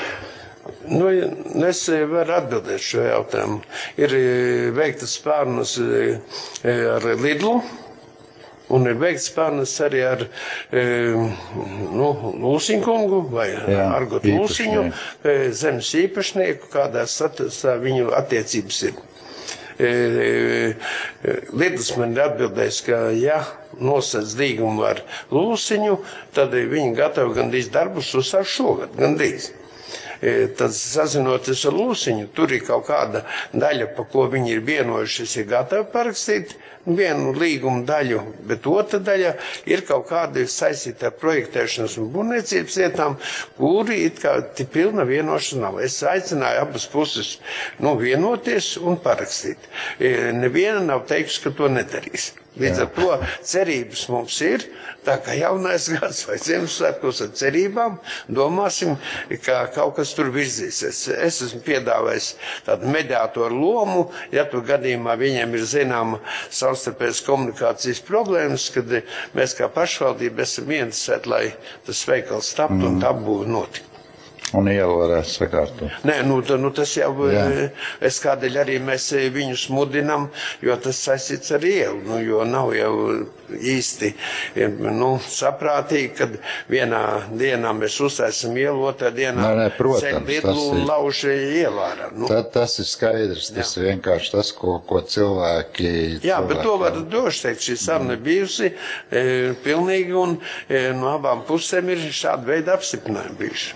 Nu, es varu atbildēt šo jautājumu. Ir veiktas pārunas ar Lidlu. Un ir veikts pārunas arī ar e, nu, Lūsiņkungu vai jā, Argotu Lūsiņu, e, zemes īpašnieku, kādās viņu attiecības ir. E, e, Lidls man ir atbildējis, ka ja nosedz līgumu ar Lūsiņu, tad viņi gatavi gandrīz darbus uzsākt šogad, gandrīz. Tad sazinoties ar Lūsiņu, tur ir kaut kāda daļa, pa ko viņi ir vienojušies, ir gatavi parakstīt vienu līgumu daļu, bet otra daļa ir kaut kāda saistīta ar projektēšanas un būvniecības lietām, kuri it kā pilna vienošana nav. Es aicināju abas puses nu, vienoties un parakstīt. Neviena nav teikusi, ka to nedarīs. Līdz ar to cerības mums ir, tā kā jaunais gads vai Ziemassvētkos ar cerībām, domāsim, ka kaut kas tur virzīsies. Es esmu piedāvājis tādu mediātoru lomu, ja tu gadījumā viņiem ir zināma savstarpējas komunikācijas problēmas, kad mēs kā pašvaldība esam ieinteresēti, lai tas veikals taptu mm. un tā būtu notikt. Un ielu varētu sakārtot. Nē, nu, nu tas jau, jā. Es kādēļ arī mēs viņus mudinam, jo tas saistīts ar ielu, nu, jo nav jau īsti, nu, saprātīgi, kad vienā dienā mēs uztaisam ielu, otrā dienā nē, nē, protams, ceļ Lidlu un lauž ielārā. Nu. Tā, tas ir skaidrs, tas jā. Ir vienkārši tas, ko, ko cilvēki... Jā, cilvēki... bet to var doši teikt, šī saruna ir bijusi e, pilnīgi un e, no abām pusēm ir šāda veida apstiprinājumi bijuši.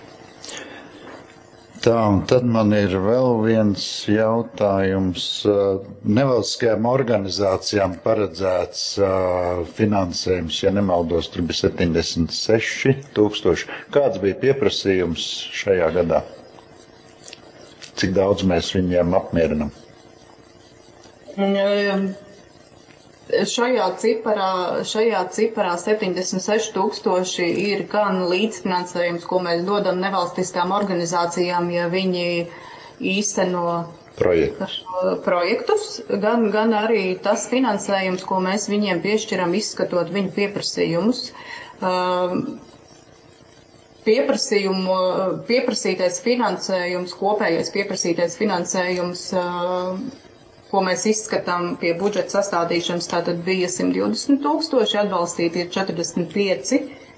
Tā, un tad man ir vēl viens jautājums. Nevalstiskajām organizācijām paredzēts uh, finansējums, ja nemaldos, tur bija septiņdesmit seši tūkstoši. Kāds bija pieprasījums šajā gadā? Cik daudz mēs viņiem apmierinam? Šajā ciparā, šajā ciparā septiņdesmit seši tūkstoši ir gan līdzfinansējums, ko mēs dodam nevalstiskām organizācijām, ja viņi īsteno Projektu. projektus, gan, gan arī tas finansējums, ko mēs viņiem piešķiram, izskatot viņu pieprasījumus. Pieprasījumu, pieprasītais finansējums, kopējais pieprasītais finansējums, ko mēs izskatām pie budžeta sastādīšanas, tātad bija simt divdesmit tūkstoši, atbalstīti ir četrdesmit pieci.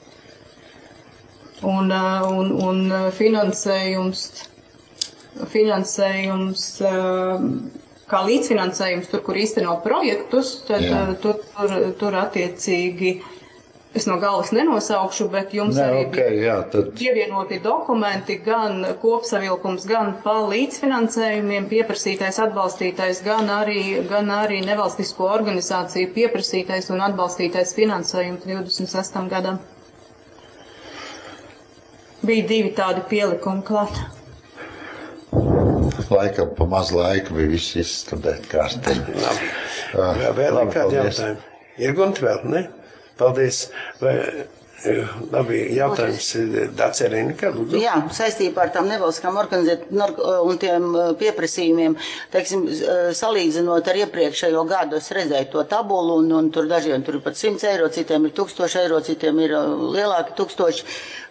Un, un, un finansējums, finansējums, kā līdzfinansējums, tur, kur īsteno projektus, tad tur, tur, tur attiecīgi, es no galvas nenosaukšu, bet jums ne, arī okay, jā, tad... pievienoti dokumenti, gan kopsavilkums, gan pa līdzfinansējumiem pieprasītais, atbalstītais, gan arī, gan arī nevalstisko organizāciju pieprasītais un atbalstītais finansējums divdesmit sestajam gadam. Bija divi tādi pielikumi klāt. Laikam pa maz laika bija viss izstudēt kārtīgi. Labi. Uh, vēl ir kādi jautājumi? Ir gunti vēl, ne? Paldies. Vai, labi, jautājums Dacerina, kā lūdzu? Jā, saistībā ar tām nevalstiskām organizācijām un tiem pieprasījumiem, teiksim, salīdzinot ar iepriekšējo gadu, es redzēju to tabulu, un, un tur dažiem tur ir pat simts eiro, citiem ir tūkstoši eiro, citiem ir lielāki tūkstoši.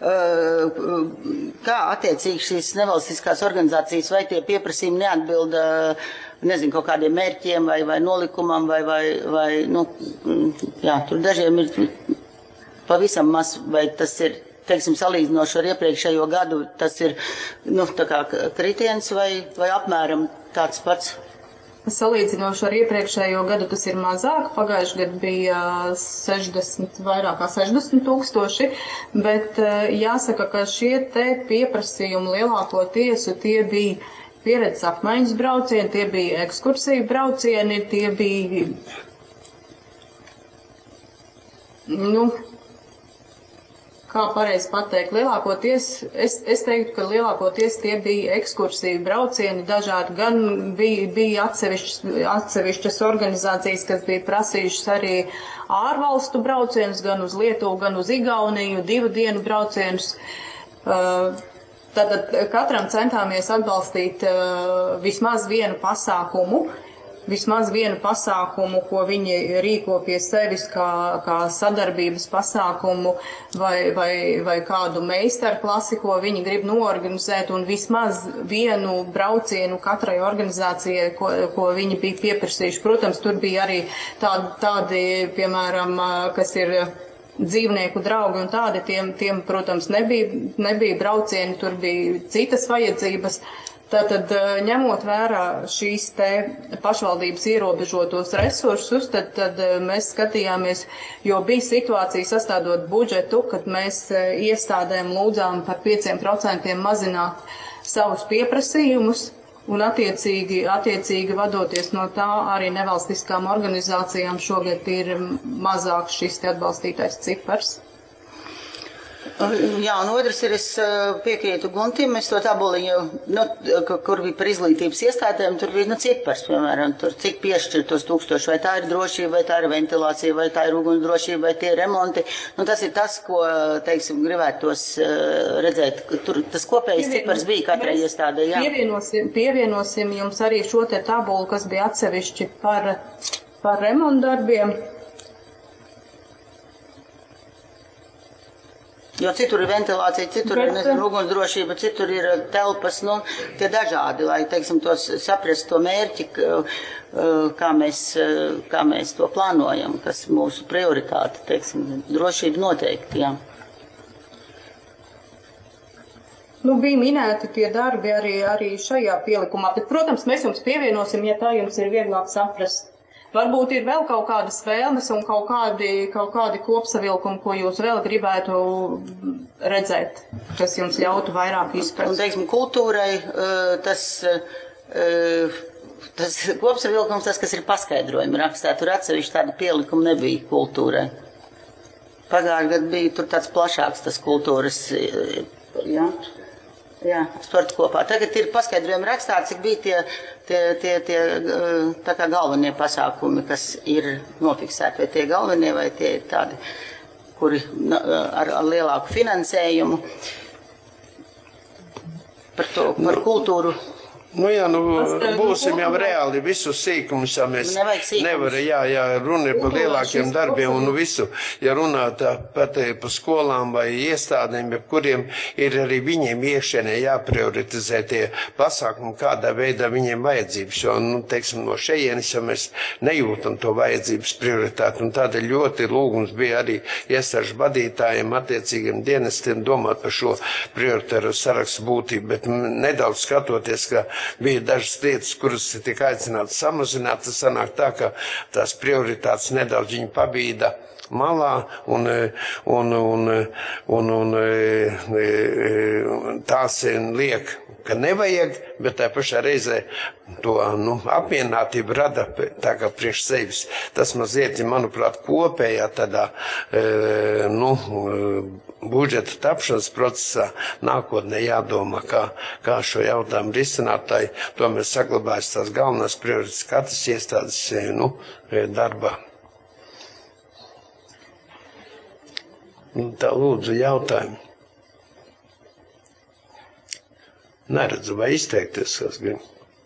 Kā attiecīgi šīs nevalstiskās organizācijas, vai tie pieprasījumi neatbilda, nezinu, kaut kādiem mērķiem vai, vai nolikumam, vai, vai, vai, nu, jā, tur dažiem ir pavisam maz, vai tas ir, teiksim, salīdzinoši ar iepriekšējo gadu, tas ir, nu, tā kā kritiens vai, vai apmēram tāds pats? Salīdzinoši ar iepriekšējo gadu tas ir mazāk. Pagājuši gadu bija sešdesmit, vairāk kā sešdesmit tūkstoši, bet jāsaka, ka šie te pieprasījumi lielākoties tie bija pieredzes apmaiņas braucieni, tie bija ekskursiju braucieni, tie bija, nu, kā pareizi pateikt, lielākoties, es, es teiktu, ka lielākoties tie bija ekskursiju braucieni dažādi, gan bija, bija atsevišķas, atsevišķas organizācijas, kas bija prasījušas arī ārvalstu braucienus, gan uz Lietuvu, gan uz Igauniju, divu dienu braucienus. Tātad katram centāmies atbalstīt vismaz vienu pasākumu, vismaz vienu pasākumu, ko viņi rīko pie sevis kā, kā sadarbības pasākumu vai, vai, vai kādu meistarklasi, ko viņi grib noorganizēt, un vismaz vienu braucienu katrai organizācijai, ko, ko viņi bija pieprasījuši. Protams, tur bija arī tādi, tādi piemēram, kas ir dzīvnieku draugi un tādi, tiem, tiem protams, nebija, nebija braucieni, tur bija citas vajadzības. Tātad, ņemot vērā šīs te pašvaldības ierobežotos resursus, tad, tad mēs skatījāmies, jo bija situācija sastādot budžetu, kad mēs iestādēm lūdzām par pieciem procentiem mazināt savus pieprasījumus, un attiecīgi, attiecīgi vadoties no tā arī nevalstiskām organizācijām šogad ir mazāks šis te atbalstītais cipars. Jā, un otrs ir, es piekrītu Guntim, es to taboliņu, nu, kur bija par izglītības iestādēm, tur bija, nu, cipars, piemēram, tur cik piešķir tos tūkstoši, vai tā ir drošība, vai tā ir ventilācija, vai tā ir ugunsdrošība, vai tie ir remonti. Nu, tas ir tas, ko, teiksim, gribētos redzēt. Tur tas kopējais cipars bija katrai iestādē, jā. Pievienosim, pievienosim jums arī šo te tabulu, kas bija atsevišķi par, par remontdarbiem. Jo citur ir ventilācija, citur ir, nezinu, ugunsdrošība, citur ir telpas, nu, tie dažādi, lai, teiksim, tos saprast to mērķi, kā mēs, kā mēs to plānojam, kas mūsu prioritāte, teiksim, drošība noteikti, jā. Nu, bija minēti tie darbi arī, arī šajā pielikumā, bet, protams, mēs jums pievienosim, ja tā jums ir vieglāk saprast. Varbūt ir vēl kaut kādas vēlmes un kaut kādi, kaut kādi kopsavilkumi, ko jūs vēl gribētu redzēt, kas jums ļautu vairāk izprast. Un, teiksim, kultūrai tas, tas kopsavilkums, tas, kas ir paskaidrojumi rakstā, tur atsevišķi tāda pielikuma nebija kultūrai. Pagājušajā gadā bija tur tāds plašāks tas kultūras, jā. Jā, sporta kopā. Tagad ir paskaidrojumi rakstā, cik bija tie, tie, tie, tie tā kā galvenie pasākumi, kas ir nofiksēti, vai tie galvenie, vai tie ir tādi, kuri ar, ar lielāku finansējumu par to, par kultūru. Nu jā, nu būsim jau reāli visus sīkumus, ja mēs nevaram, jā, jā, runa ir par lielākiem darbiem un visu, ja runā tā pat par skolām vai iestādēm, ja kuriem ir arī viņiem iekšēnē jāprioritizē tie pasākumi, kādā veidā viņiem vajadzības, jo, nu, teiksim, no šejienes, ja mēs nejūtam to vajadzības prioritāti, un tādēļ ļoti lūgums bija arī iestāžu vadītājiem, attiecīgiem dienestiem domāt par šo prioritāru sarakstu būtību, bet nedaudz skatoties, ka bija dažas lietas, kuras tika aicināts samazināt, tas sanāk tā, ka tās prioritātes nedaudz viņi pabīda malā un, un, un, un, un tās liek, ka nevajag, bet tā pašā reizē to, nu, apmierinātību rada tā kā priekš sevis. Tas mazliet, manuprāt, kopējā tādā, nu, budžeta tapšanas procesā nākotnē jādomā, kā, kā šo jautājumu risināt, lai tomēr saglabājas tās galvenās prioritātes katras iestādes, nu, darbā. Tā lūdzu jautājumu. Neredzu, vai izteikties, kas grib.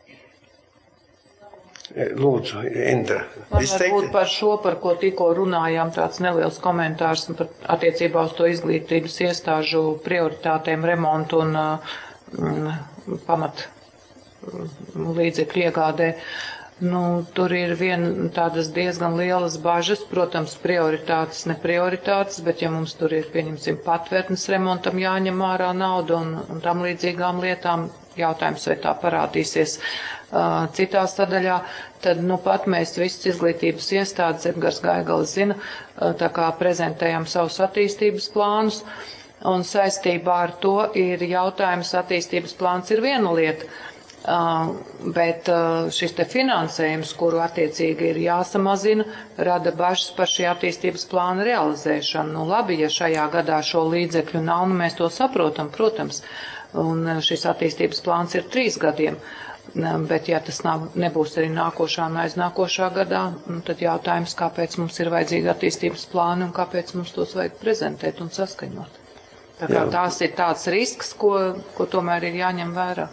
Lūdzu, Indra, izteikti. Varbūt par šo, par ko tikko runājām, tāds neliels komentārs par attiecībā uz to izglītības iestāžu prioritātēm, remontu un, un pamat līdzekļu iegādē. Nu, tur ir vien tādas diezgan lielas bažas, protams, prioritātes, ne prioritātes, bet ja mums tur ir, pieņemsim, patvērtnes remontam jāņem ārā nauda un, un tam līdzīgām lietām, jautājums, vai tā parādīsies uh, citā sadaļā, tad nu pat mēs visas izglītības iestādes, Edgars Gaigals zina, uh, tā kā prezentējam savus attīstības plānus, un saistībā ar to ir jautājums, attīstības plāns ir viena lieta, Uh, bet uh, šis te finansējums, kuru attiecīgi ir jāsamazina, rada bažas par šī attīstības plāna realizēšanu. Nu labi, ja šajā gadā šo līdzekļu nav, nu mēs to saprotam, protams, un uh, šis attīstības plāns ir trīs gadiem, uh, bet ja tas nav, nebūs arī nākošā un aiznākošā gadā, nu, tad jautājums, kāpēc mums ir vajadzīgi attīstības plāni un kāpēc mums tos vajag prezentēt un saskaņot. Tā kā tās ir tāds risks, ko, ko tomēr ir jāņem vērā.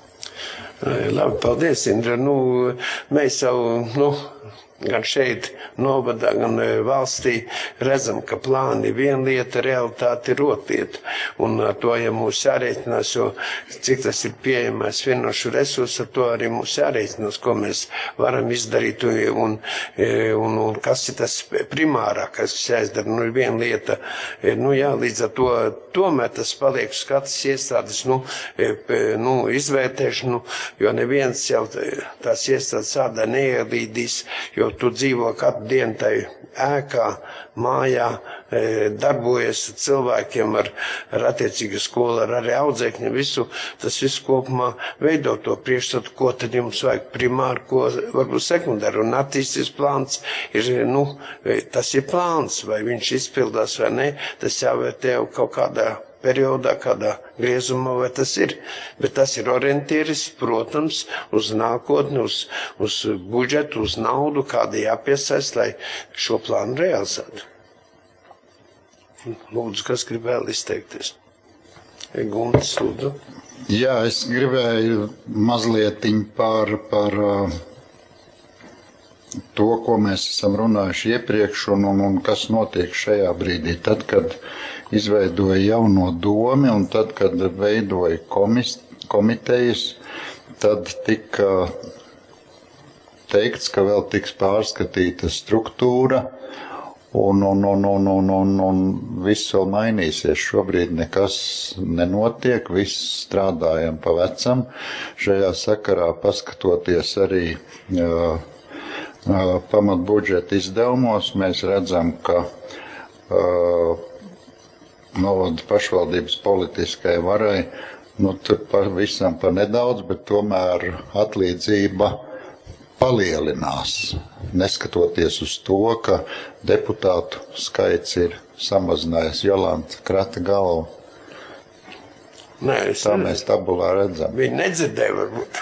Labi, paldies, Indra. Nu, mēs jau, nu, gan šeit, novadā, gan valstī redzam, ka plāni viena lieta, realitāte ir otra lieta. Un ar to, ja mūs jārēķinās, jo cik tas ir pieejamais finanšu resurss, ar to arī mūs jārēķinās, ko mēs varam izdarīt un, un, un kas ir tas primārākais, kas jāizdara. Nu, ir viena lieta, nu jā, līdz ar to tomēr tas paliek uz katras iestādes, nu, nu izvērtēšanu, jo neviens jau tās iestādes ādā neielīdīs, jo tu dzīvo katru dienu tai ēkā, mājā, darbojas cilvēkiem ar, ar attiecīgu skolu, ar arī audzēkņiem, visu, tas viss kopumā veido to priekšstatu, ko tad jums vajag primāri, ko varbūt sekundāri, un attīstības plāns ir, nu, tas ir plāns, vai viņš izpildās vai ne, tas jāvērtē jau kaut kādā periodā, kādā griezumā, vai tas ir. Bet tas ir orientieris, protams, uz nākotni, uz, uz budžetu, uz naudu, kāda jāpiesaist, lai šo plānu realizētu. Lūdzu, kas grib vēl izteikties? Guntis, lūdzu. Jā, es gribēju mazlietiņ par, par uh, to, ko mēs esam runājuši iepriekš un, un, un kas notiek šajā brīdī. Tad, kad izveidoja jauno domi un tad, kad veidoja komis, komitejas, tad tika teikts, ka vēl tiks pārskatīta struktūra un, un, un, un, un, un, un viss vēl mainīsies. Šobrīd nekas nenotiek, viss strādājam pa vecam. Šajā sakarā paskatoties arī uh, uh, pamatbudžeta izdevumos, mēs redzam, ka uh, novada pašvaldības politiskai varai, nu tur pa visam pa nedaudz, bet tomēr atlīdzība palielinās, neskatoties uz to, ka deputātu skaits ir samazinājies. Jolanta krata galvu. Nē, es tā mēs tabulā redzam. Viņi nedzirdēja varbūt.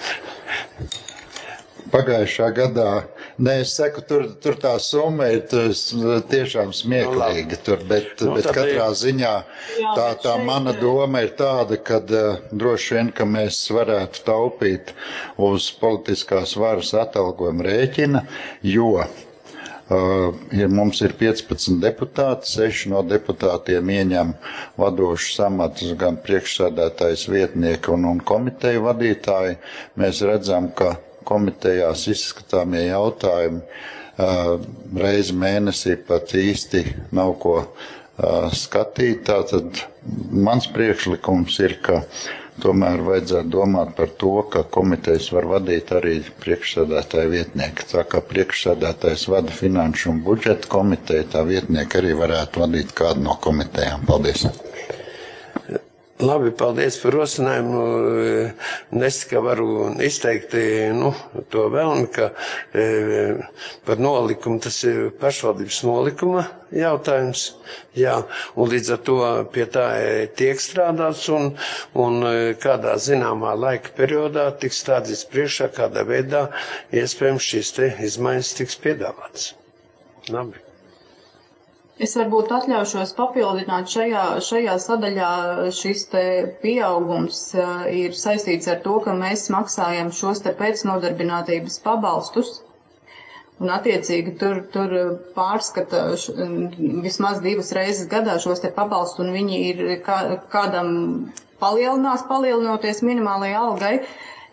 Pagājušā gadā, nē, es saku, tur, tur tā summa ir tiešām smieklīga, tur, bet, nu, bet katrā ir... ziņā tā, tā mana doma ir tāda, ka uh, droši vien, ka mēs varētu taupīt uz politiskās varas atalgojuma rēķina, jo uh, ja mums ir piecpadsmit deputāti, seši no deputātiem ieņem vadošus amatus, gan priekšsēdētājs vietnieki un, un komiteju vadītāji. Mēs redzam, ka komitejās izskatāmie jautājumi uh, reizi mēnesī pat īsti nav ko uh, skatīt. Tātad mans priekšlikums ir, ka tomēr vajadzētu domāt par to, ka komitejas var vadīt arī priekšsēdētāja vietnieki. Tā kā priekšsēdētājs vada finanšu un budžeta komiteju, tā vietnieki arī varētu vadīt kādu no komitejām. Paldies! Labi, paldies par rosinājumu. Es tikai varu izteikt nu, to vēlmi, ka e, par nolikumu, tas ir pašvaldības nolikuma jautājums. Jā, un līdz ar to pie tā tiek strādāts un, un kādā zināmā laika periodā tiks stādīts priekšā, kādā veidā iespējams šīs te izmaiņas tiks piedāvāts. Labi. Es varbūt atļaušos papildināt šajā, šajā sadaļā. Šis te pieaugums uh, ir saistīts ar to, ka mēs maksājam šos te pēcnodarbinātības pabalstus. Un attiecīgi tur, tur pārskata š, vismaz divas reizes gadā šos te pabalstus, un viņi ir kā, kādam palielinās, palielinoties minimālajai algai.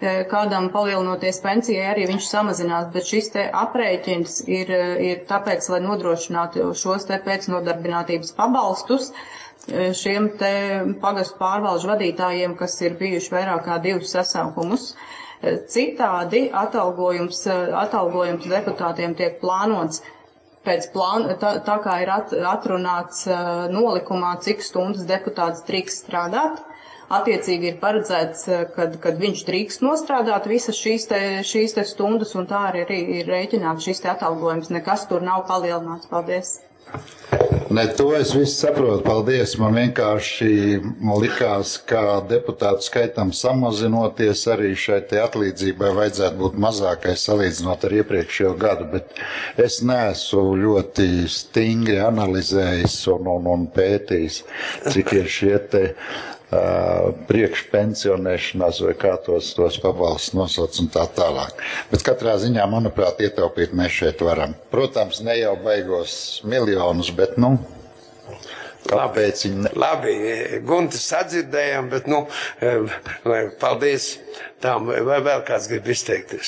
kādam palielinoties pensijai, arī viņš samazinās, bet šis te aprēķins ir, ir tāpēc, lai nodrošinātu šos te pēcnodarbinātības pabalstus šiem te pagastu pārvalžu vadītājiem, kas ir bijuši vairāk kā divus sasaukumus. Citādi atalgojums, atalgojums deputātiem tiek plānots pēc plāna, tā, tā kā ir at, atrunāts nolikumā, cik stundas deputāts drīkst strādāt. Attiecīgi ir paredzēts, kad, kad viņš drīkst nostrādāt visas šīs te, šīs te stundas, un tā arī ir rēķināts šis te atalgojums. Nekas tur nav palielināts. Paldies. Ne, to es visu saprotu. Paldies. Man vienkārši likās, ka deputātu skaitam samazinoties arī šai te atlīdzībai vajadzētu būt mazākai salīdzinot ar iepriekšējo gadu, bet es neesmu ļoti stingri analizējis un, un, un pētījis, cik ir šie te Uh, priekšpensionēšanās vai kā tos, tos pabalstus nosauc un tā tālāk. Bet katrā ziņā, manuprāt, ietaupīt mēs šeit varam. Protams, ne jau baigos miljonus, bet, nu, kāpēc viņi ne... Labi, Gunti sadzirdējām, bet, nu, paldies tām. Vai vēl kāds grib izteikties?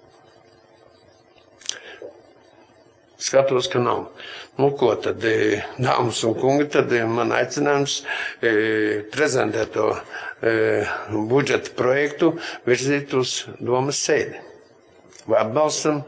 Skatos, ka nav. Nu, ko tad, dāmas un kungi, tad man aicinājums prezentēt to budžeta projektu virzīt uz domas sēdi. Vai atbalstam?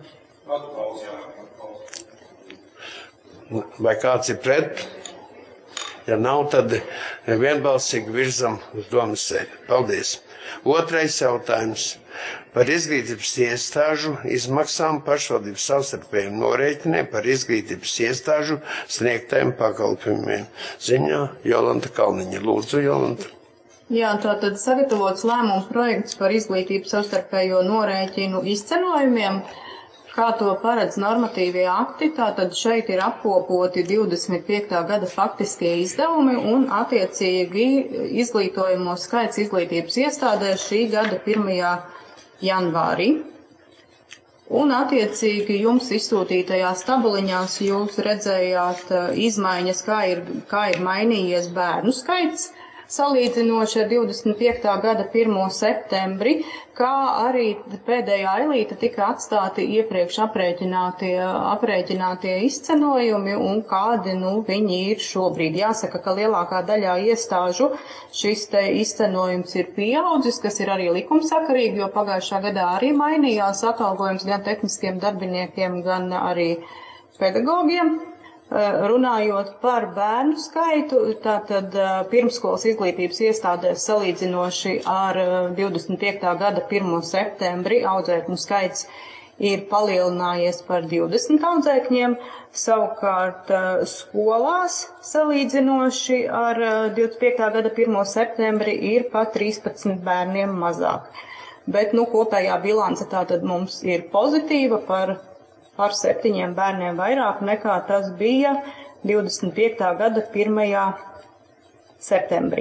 Vai kāds ir pret? Ja nav, tad vienbalsīgi virzam uz domas sēdi. Paldies. Otrais jautājums. Par izglītības iestāžu izmaksām pašvaldības savstarpējiem norēķiniem par izglītības iestāžu sniegtajiem pakalpojumiem. Ziņā Jolanta Kalniņa. Lūdzu, Jolanta. Jā, tātad sagatavots lēmumu projekts par izglītības savstarpējo norēķinu izcenojumiem. Kā to paredz normatīvie akti, tātad šeit ir apkopoti divdesmit piektā gada faktiskie izdevumi un attiecīgi izglītojumu skaits izglītības iestādēs šī gada pirmajā janvārī. Un attiecīgi jums izsūtītajās tabuliņās jūs redzējāt izmaiņas, kā ir, kā ir mainījies bērnu skaits, salīdzinoši ar divdesmit piektā gada pirmo septembri, kā arī pēdējā ailīte tika atstāti iepriekš aprēķinātie, aprēķinātie izcenojumi un kādi, nu, viņi ir šobrīd. Jāsaka, ka lielākā daļā iestāžu šis te izcenojums ir pieaudzis, kas ir arī likumsakarīgi, jo pagājušā gadā arī mainījās atalgojums gan tehniskiem darbiniekiem, gan arī pedagogiem. Runājot par bērnu skaitu, tātad pirmskolas izglītības iestādēs salīdzinoši ar divdesmit piektā gada pirmo septembri audzēkņu skaits ir palielinājies par divdesmit audzēkņiem, savukārt skolās salīdzinoši ar divdesmit piektā gada pirmo septembri ir pat trīspadsmit bērniem mazāk. Bet, nu, kopējā bilance tātad mums ir pozitīva par par septiņiem bērniem vairāk nekā tas bija divdesmit piektā gada pirmajā septembrī.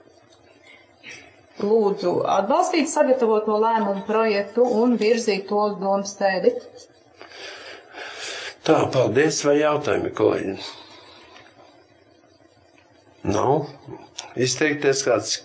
Lūdzu atbalstīt sagatavoto lēmumu projektu un virzīt to uz domas sēdi. Tā, paldies, vai jautājumi, kolēģi? Nav? Izteikties kāds?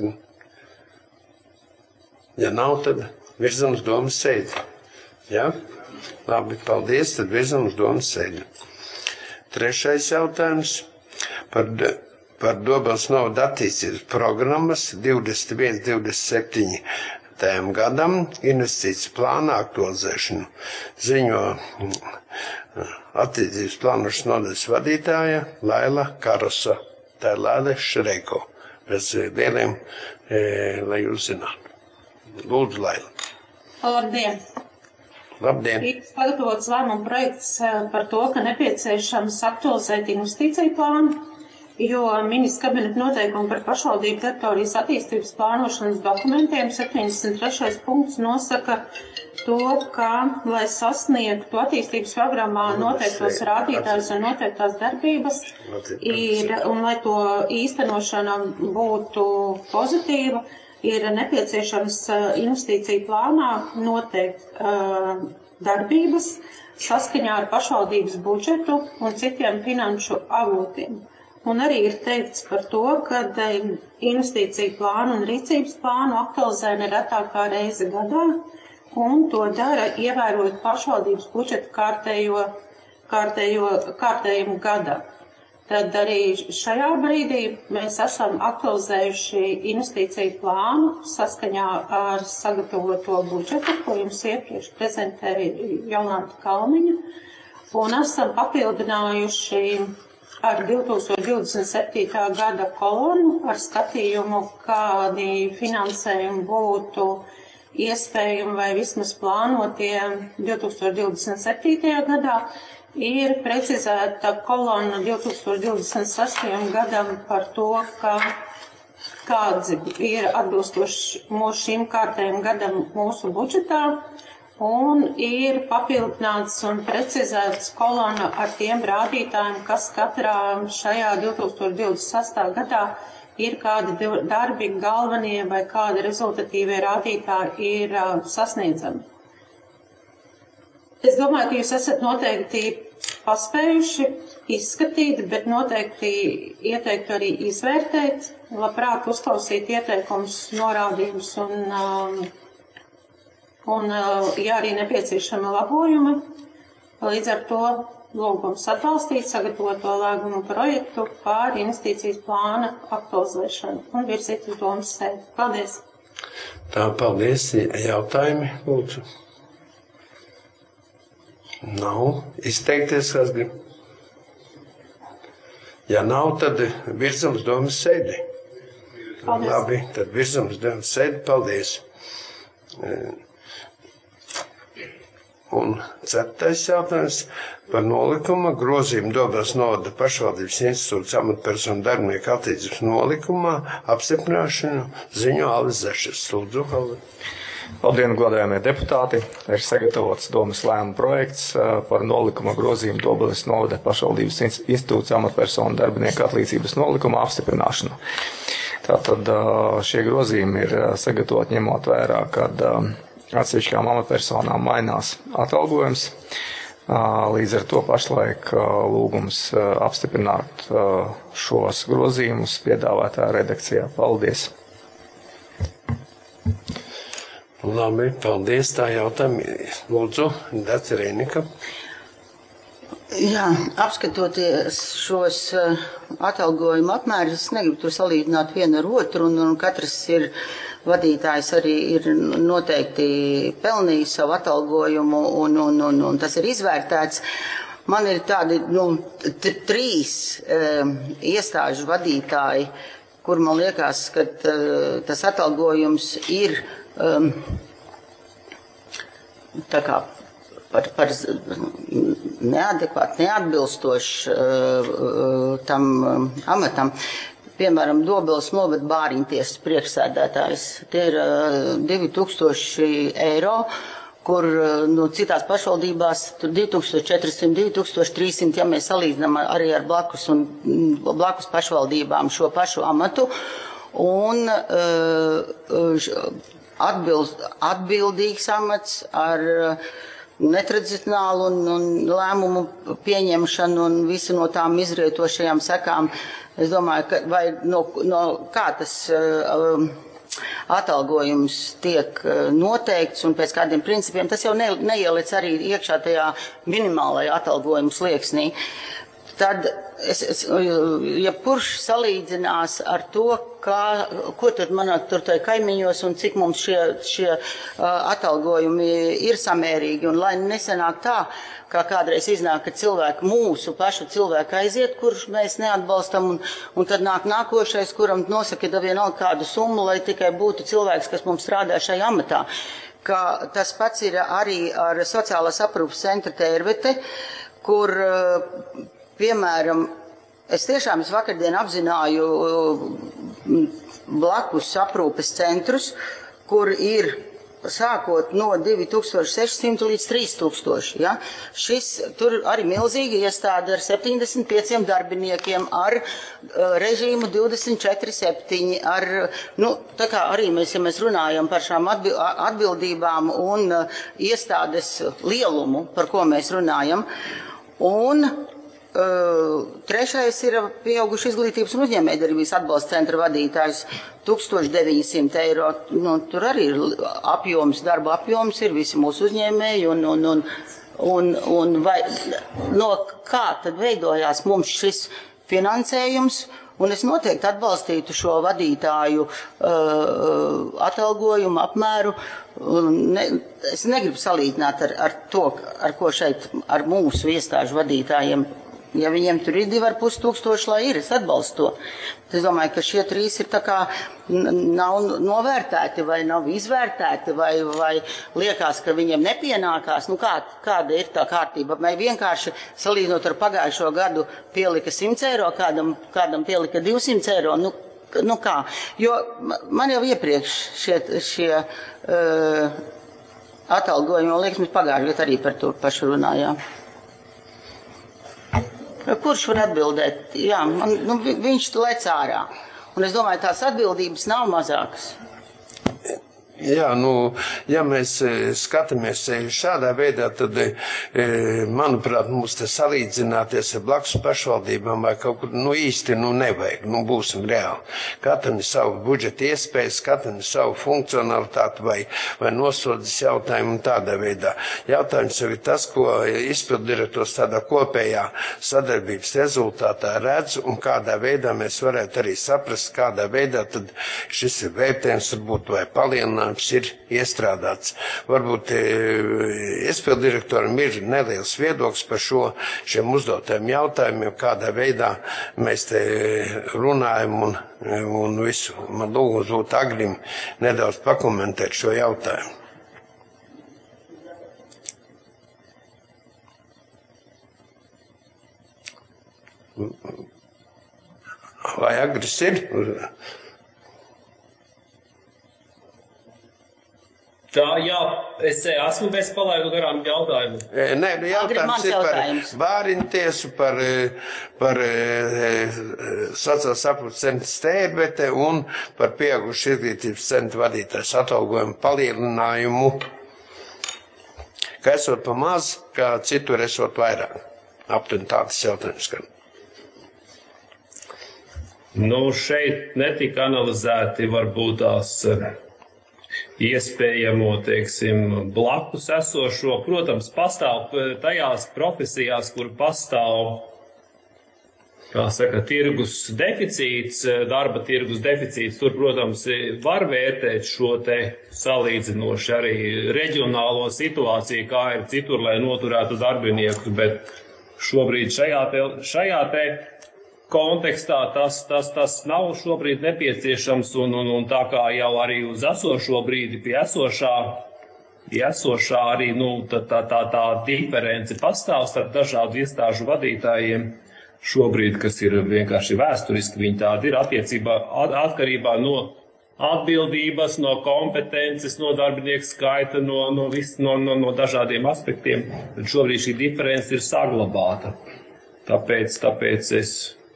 Ja nav, tad virzam uz domas sēdi. Jā? Ja? Labi, paldies, tad virzam uz domas sēdi. Trešais jautājums par, par Dobeles novada attīstības programmas divdesmit viens divdesmit septiņi gadam investīciju plāna aktualizēšanu. Ziņo attīstības plānošanas nodaļas vadītāja Laila Karosa. Tā ir Lāde Šreiko. Pēc lieliem, e, lai jūs zinātu. Lūdzu, Laila. Labdien! Labdien! Ir sagatavots lēmuma projekts par to, ka nepieciešams aktualizēt investīciju plānu, jo ministra kabineta noteikumi par pašvaldību teritorijas attīstības plānošanas dokumentiem septiņdesmit trešais punkts nosaka to, ka, lai sasniegtu attīstības programmā noteiktos rādītājus un noteiktās darbības, ir, un lai to īstenošana būtu pozitīva, ir nepieciešams investīciju plānā noteikt uh, darbības saskaņā ar pašvaldības budžetu un citiem finanšu avotiem. Un arī ir teikts par to, ka investīciju plānu un rīcības plānu aktualizē neretāk kā reizi gadā, un to dara ievērojot pašvaldības budžeta kārtējo, kārtējo, kārtējumu gadā. Tad arī šajā brīdī mēs esam aktualizējuši investīciju plānu saskaņā ar sagatavoto budžetu, ko jums iepriekš prezentēja Jolanta Kalniņa, un esam papildinājuši ar divi tūkstoši divdesmit septītā gada kolonu ar skatījumu, kādi finansējumi būtu iespējami vai vismaz plānotie divi tūkstoši divdesmit septītajā gadā. Ir precizēta kolona divi tūkstoši divdesmit sastajam gadam par to, ka kāds ir atbilstoši mūsu šīm kārtējiem gadam mūsu budžetā, un ir papildināts un precizēts kolona ar tiem rādītājiem, kas katrā šajā divi tūkstoši divdesmit sastajā gadā ir kādi darbi galvenie vai kādi rezultatīvie rādītāji ir sasniedzami. Es domāju, ka jūs esat noteikti paspējuši izskatīt, bet noteikti ieteiktu arī izvērtēt, labprāt uzklausīt ieteikumus, norādījumus un, un ja arī nepieciešami labojumi. Līdz ar to lūgums atbalstīt sagatavoto lēgumu projektu par investīcijas plāna aktualizēšanu un virzīt uz domas sēdi. Paldies! Tā, paldies. Jautājumi, lūdzu. Nav. Izteikties, kas grib. Ja nav, tad virzams domas sēdi. Paldies. Labi, tad virzams domas sēdi. Paldies. Un ceturtais jautājums par nolikuma grozījumu Dobels novada pašvaldības institūts amatpersonu darbinieku attiecības nolikumā apstiprināšanu ziņo Alvis Zešers. Lūdzu, Alvis. Labdien, godājamie deputāti! Ir sagatavots domas lēmuma projekts par nolikuma grozījumu Dobeles novada pašvaldības institūts amatpersonu darbinieku atlīdzības nolikuma apstiprināšanu. Tātad šie grozījumi ir sagatavoti ņemot vērā, kad atsevišķām amatpersonām mainās atalgojums. Līdz ar to pašlaik lūgums apstiprināt šos grozījumus piedāvātā redakcijā. Paldies! Labi, paldies. Tā jautājumi. Lūdzu, Dace Reinika. Jā, apskatoties šos atalgojumu apmērus, es negribu tur salīdzināt vienu ar otru, un, un katrs ir vadītājs arī ir noteikti pelnījis savu atalgojumu, un, un, un, un tas ir izvērtēts. Man ir tādi, nu, trīs um, iestāžu vadītāji, kur man liekas, ka uh, tas atalgojums ir Um, tā kā par, par neadekvāti, neatbilstoši uh, tam um, amatam. Piemēram, Dobeles novada bāriņtiesas priekšsēdētājs. Tie ir uh, divi tūkstoši eiro, kur uh, nu, citās pašvaldībās tur divi tūkstoši četri simti, divi tūkstoši trīs simti, ja mēs salīdzinām arī ar blakus, un, blakus pašvaldībām šo pašu amatu. Un uh, Atbild, atbildīgs amats ar netradicionālu un, un lēmumu pieņemšanu un visu no tām izrietošajām sekām. Es domāju, ka vai no, no kā tas uh, atalgojums tiek noteikts un pēc kādiem principiem, tas jau ne, neieliec arī iekšā tajā minimālajā atalgojuma slieksnī. Tad es, es, ja kurš salīdzinās ar to, kā, ko tur manā tur tai kaimiņos un cik mums šie, šie uh, atalgojumi ir samērīgi, un lai nesanāk tā, kā kādreiz iznāk, ka cilvēki, mūsu pašu cilvēku aiziet, kurš mēs neatbalstam, un, un tad nāk nākošais, kuram nosaka vienalga kādu summu, lai tikai būtu cilvēks, kas mums strādā šajā amatā. Ka tas pats ir arī ar sociālās aprūpes centra Tērvete, kur uh, piemēram, es tiešām es vakardien apzināju blakus aprūpes centrus, kur ir sākot no divi tūkstoši seši līdz trīs tūkstoši. Ja? Šis tur arī milzīga iestāde ar septiņdesmit pieciem darbiniekiem, ar uh, režīmu divdesmit četri septiņi, ar, nu, tā kā arī mēs, ja mēs runājam par šām atbildībām un uh, iestādes lielumu, par ko mēs runājam. Un Trešais ir pieauguši izglītības un uzņēmējdarbības atbalsta centra vadītājs tūkstoš deviņi simti eiro. Nu, tur arī ir apjoms, darba apjoms ir visi mūsu uzņēmēji un, un, un, un, un vai, no kā tad veidojās mums šis finansējums. Un es noteikti atbalstītu šo vadītāju uh, atalgojumu, apmēru. Ne, es negribu salīdzināt ar, ar to, ar ko šeit, ar mūsu iestāžu vadītājiem. Ja viņiem tur ir divi ar pus tūkstoši, lai ir, es atbalstu to. Es domāju, ka šie trīs ir tā kā nav novērtēti vai nav izvērtēti vai, vai liekas, ka viņiem nepienākās. Nu, kā, kāda ir tā kārtība? Vai vienkārši salīdzinot ar pagājušo gadu pielika simts eiro, kādam, kādam pielika divsimt eiro? Nu, nu kā? Jo man jau iepriekš šie, šie uh, atalgojumi, man liekas, mēs pagājušajā gadā arī par to pašu runājām. Kurš var atbildēt? Jā, man, nu, viņš lec ārā. Un es domāju, tās atbildības nav mazākas. Jā, nu, ja mēs skatāmies šādā veidā, tad, manuprāt, mums te salīdzināties ar blakus pašvaldībām vai kaut kur, nu, īsti, nu, nevajag, nu, būsim reāli. Katram ir savu budžeta iespējas, katram ir savu funkcionalitāti vai, vai nosodzes jautājumu un tādā veidā. Jautājums jau ir tas, ko izpildirektors tādā kopējā sadarbības rezultātā redz un kādā veidā mēs varētu arī saprast, kādā veidā tad šis ir vērtējums, varbūt vai palielinājums ir iestrādāts. Varbūt izpildirektoram ir neliels viedoklis par šo, šiem uzdotajiem jautājumiem, kādā veidā mēs te runājam un, un visu. Man lūgums būtu Agrim nedaudz pakomentēt šo jautājumu. Vai Agris ir? Tā, jā, es esmu bez palaidu garām jautājumu. Nē, nu jautājums ir par bāriņu tiesu, par, par sociālās aprūpes centra stērbete un par pieaugušu izglītības centra vadītājs atalgojumu palielinājumu, ka esot pa maz, kā citur esot vairāk. Aptuveni tāds jautājums, ka. Nu, šeit netika analizēti varbūt tās iespējamo, teiksim, blakus esošo. Protams, pastāv tajās profesijās, kur pastāv, kā saka, tirgus deficīts, darba tirgus deficīts. Tur, protams, var vērtēt šo te salīdzinoši arī reģionālo situāciju, kā ir citur, lai noturētu darbiniekus, bet šobrīd šajā te, šajā te kontekstā tas, tas, tas nav šobrīd nepieciešams, un, un, un tā kā jau arī uz esošo brīdi pie esošā, pie esošā arī, nu, tā, tā, tā, tā diference pastāv starp dažādu iestāžu vadītājiem šobrīd, kas ir vienkārši vēsturiski, viņi tādi ir attiecībā, atkarībā no atbildības, no kompetences, no darbinieku skaita, no, no, vis, no, no, no dažādiem aspektiem, tad šobrīd šī diference ir saglabāta. Tāpēc, tāpēc es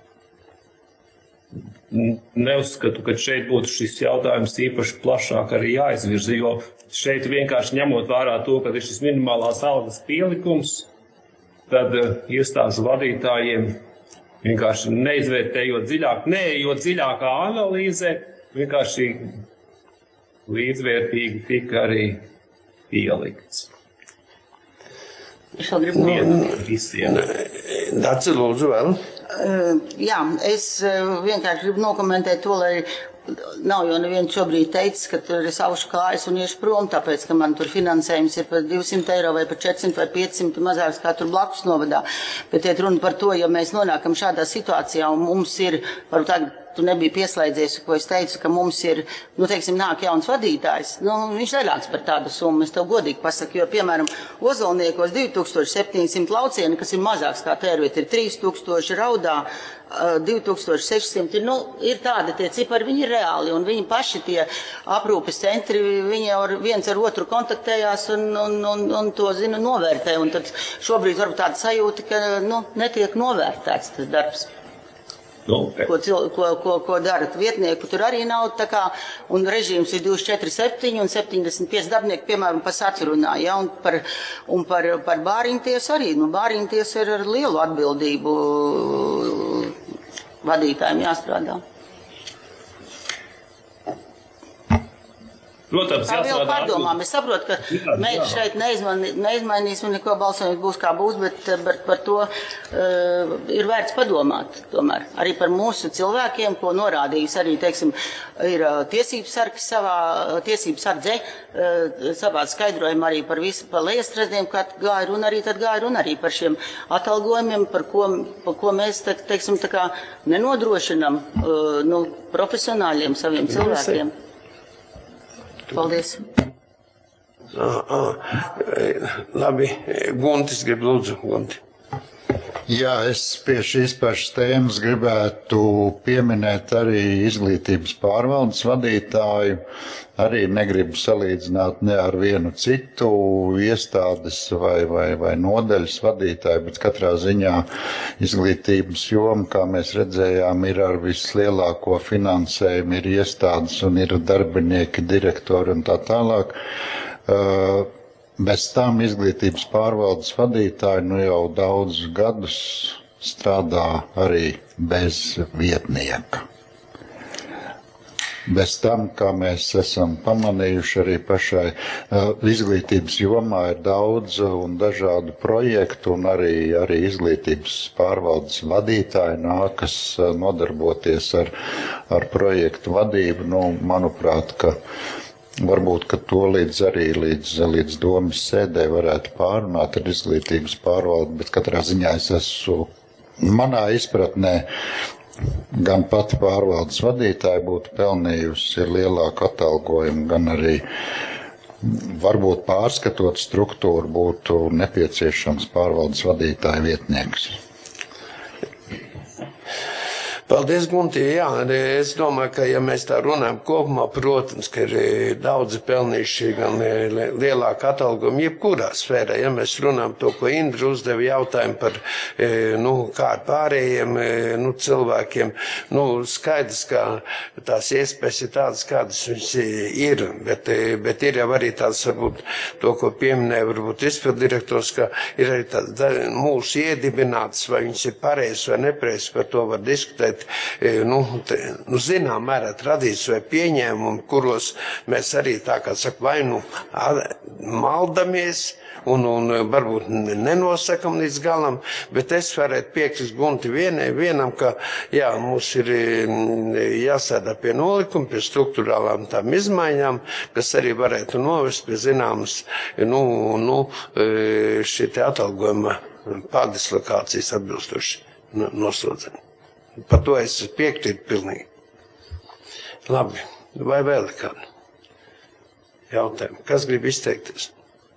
neuzskatu, ka šeit būtu šis jautājums īpaši plašāk arī jāizvirza, jo šeit vienkārši ņemot vērā to, ka ir šis minimālās algas pielikums, tad iestāžu vadītājiem vienkārši neizvērtējot dziļāk, neejot dziļākā analīzē, vienkārši līdzvērtīgi tika arī pielikts. Es vēl gribu no visiem. Daci, lūdzu vēl. Uh, jā, es uh, vienkārši gribu nokomentēt to, lai nav jau neviens šobrīd teicis, ka tur es aušu kājas un iešu prom, tāpēc, ka man tur finansējums ir par divsimt eiro vai par četrsimt vai piecsimt mazāks kā tur blakus novadā. Bet iet runa par to, ja mēs nonākam šādā situācijā un mums ir, varbūt tagad tu nebija pieslēdzies, ko es teicu, ka mums ir, nu, teiksim, nāk jauns vadītājs, nu, viņš neļāks par tādu summu, es tev godīgi pasaku, jo, piemēram, Ozolniekos divi tūkstoši septiņsimt laucieni, kas ir mazāks kā tērviet, ir trīs tūkstoši, Raudā divi tūkstoši sešsimt, nu, ir tādi tie cipari, viņi ir reāli, un viņi paši tie aprūpes centri, viņi jau ar viens ar otru kontaktējās un, un, un, un to, zinu, novērtē, un tad šobrīd varbūt tāda sajūta, ka, nu, netiek novērtēts tas darbs. Nu, ko, cil- ko, ko, ko dara vietnieku. Tur arī nav tā kā, un režīms ir divdesmit četri septiņi un septiņdesmit pieci darbinieki, piemēram, par sacu runā, ja, un par, un par, par bāriņtiesu arī. Nu, bāriņtiesa ir ar lielu atbildību vadītājiem jāstrādā. Protams, Tā vēl jāstrādā pārdomām. Es saprotu, ka Jā, mēs jā. šeit neizmani, neizmainīsim neko, balsojums būs kā būs, bet, bet par to uh, ir vērts padomāt tomēr. Arī par mūsu cilvēkiem, ko norādījis arī, teiksim, ir uh, tiesības sargs savā, uh, tiesības sardzē, uh, savā skaidrojumā arī par visu, par lejastrezēm, kā gāja runa arī, tad gāja runa arī par šiem atalgojumiem, par ko, par ko mēs, te, teiksim, tā kā nenodrošinam, uh, nu, profesionāļiem saviem cilvēkiem. Paldies. À, à, labi, Guntis grib lūdzu, Gunti. Jā, es pie šīs pašas tēmas gribētu pieminēt arī izglītības pārvaldes vadītāju. Arī negribu salīdzināt ne ar vienu citu iestādes vai, vai, vai nodaļas vadītāju, bet katrā ziņā izglītības joma, kā mēs redzējām, ir ar vislielāko finansējumu, ir iestādes un ir darbinieki, direktori un tā tālāk. Bez tām izglītības pārvaldes vadītāji nu jau daudzus gadus strādā arī bez vietnieka. Bez tam, kā mēs esam pamanījuši arī pašai izglītības jomā, ir daudz un dažādu projektu, un arī, arī izglītības pārvaldes vadītāji nākas nodarboties ar, ar projektu vadību. Nu, manuprāt, ka varbūt, ka to līdz arī līdz, līdz domas sēdē varētu pārunāt ar izglītības pārvaldi, bet katrā ziņā es esmu manā izpratnē gan pati pārvaldes vadītāja būtu pelnījusi lielāku atalgojumu, gan arī varbūt pārskatot struktūru būtu nepieciešams pārvaldes vadītāja vietnieks. Paldies, Gunti. Jā, es domāju, ka ja mēs tā runājam kopumā, protams, ka ir daudzi pelnījuši gan lielāku atalgojumu jebkurā sfērā. Ja mēs runājam to, ko Indra uzdeva jautājumu par, nu, kā ar pārējiem, nu, cilvēkiem, nu, skaidrs, ka tās iespējas ir tādas, kādas viņas ir, bet, bet ir jau arī tādas, varbūt, to, ko pieminēja, varbūt izpildirektors, ka ir arī tādas mūsu iedibinātas, vai viņas ir pareizas vai nepareizas, par to var diskutēt. Nu, te, nu, zinām mērā tradīcijas vai pieņēmumi, kuros mēs arī tā kā saka, vai nu maldamies un, un varbūt nenosakam līdz galam, bet es varētu piekrist Gunti vienai, vienam, ka jā, mums ir jāsēdā pie nolikuma, pie struktūrālām tām izmaiņām, kas arī varētu novest pie zināmas, nu, nu, šī te atalgojuma pārdislokācijas atbilstoši noslodzeni. Par to es piekrītu pilnīgi. Labi, vai vēl kādu jautājumu? Kas grib izteikties?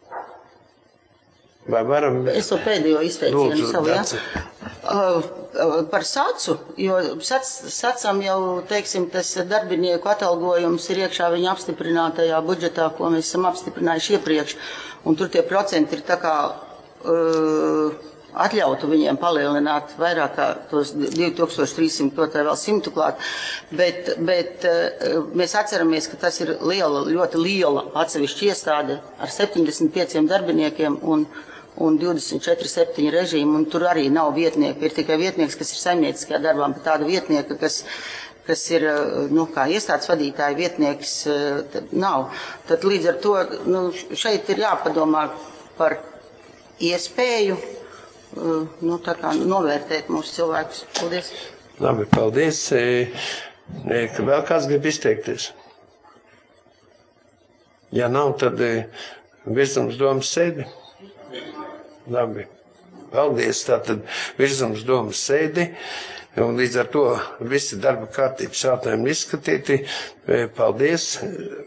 Vai varam? Es to pēdējo izteicienu Lūdzu, savu, jā. Dace. Uh, par sacu, jo sac, sacam jau, teiksim, tas darbinieku atalgojums ir iekšā viņa apstiprinātajā budžetā, ko mēs esam apstiprinājuši iepriekš, un tur tie procenti ir tā kā uh, atļautu viņiem palielināt vairāk kā tos divi tūkstoši trīs simti, to tā vēl simtu klāt, bet, bet mēs atceramies, ka tas ir liela, ļoti liela atsevišķa iestāde ar septiņdesmit pieciem darbiniekiem un, un divdesmit četri septiņi režīmu, un tur arī nav vietnieki, ir tikai vietnieks, kas ir saimnieciskajā darbā, bet tāda vietnieka, kas, kas ir, nu, kā iestādes vadītāja vietnieks, tad nav. Tad līdz ar to, nu, šeit ir jāpadomā par iespēju, nu, tā kā novērtēt mūsu cilvēkus. Paldies. Labi, paldies. Vēl kāds grib izteikties? Ja nav, tad virzams domas sēdi. Labi, paldies. Tātad virzams domas sēdi. Un līdz ar to visi darba kārtības jautājumi izskatīti. Paldies.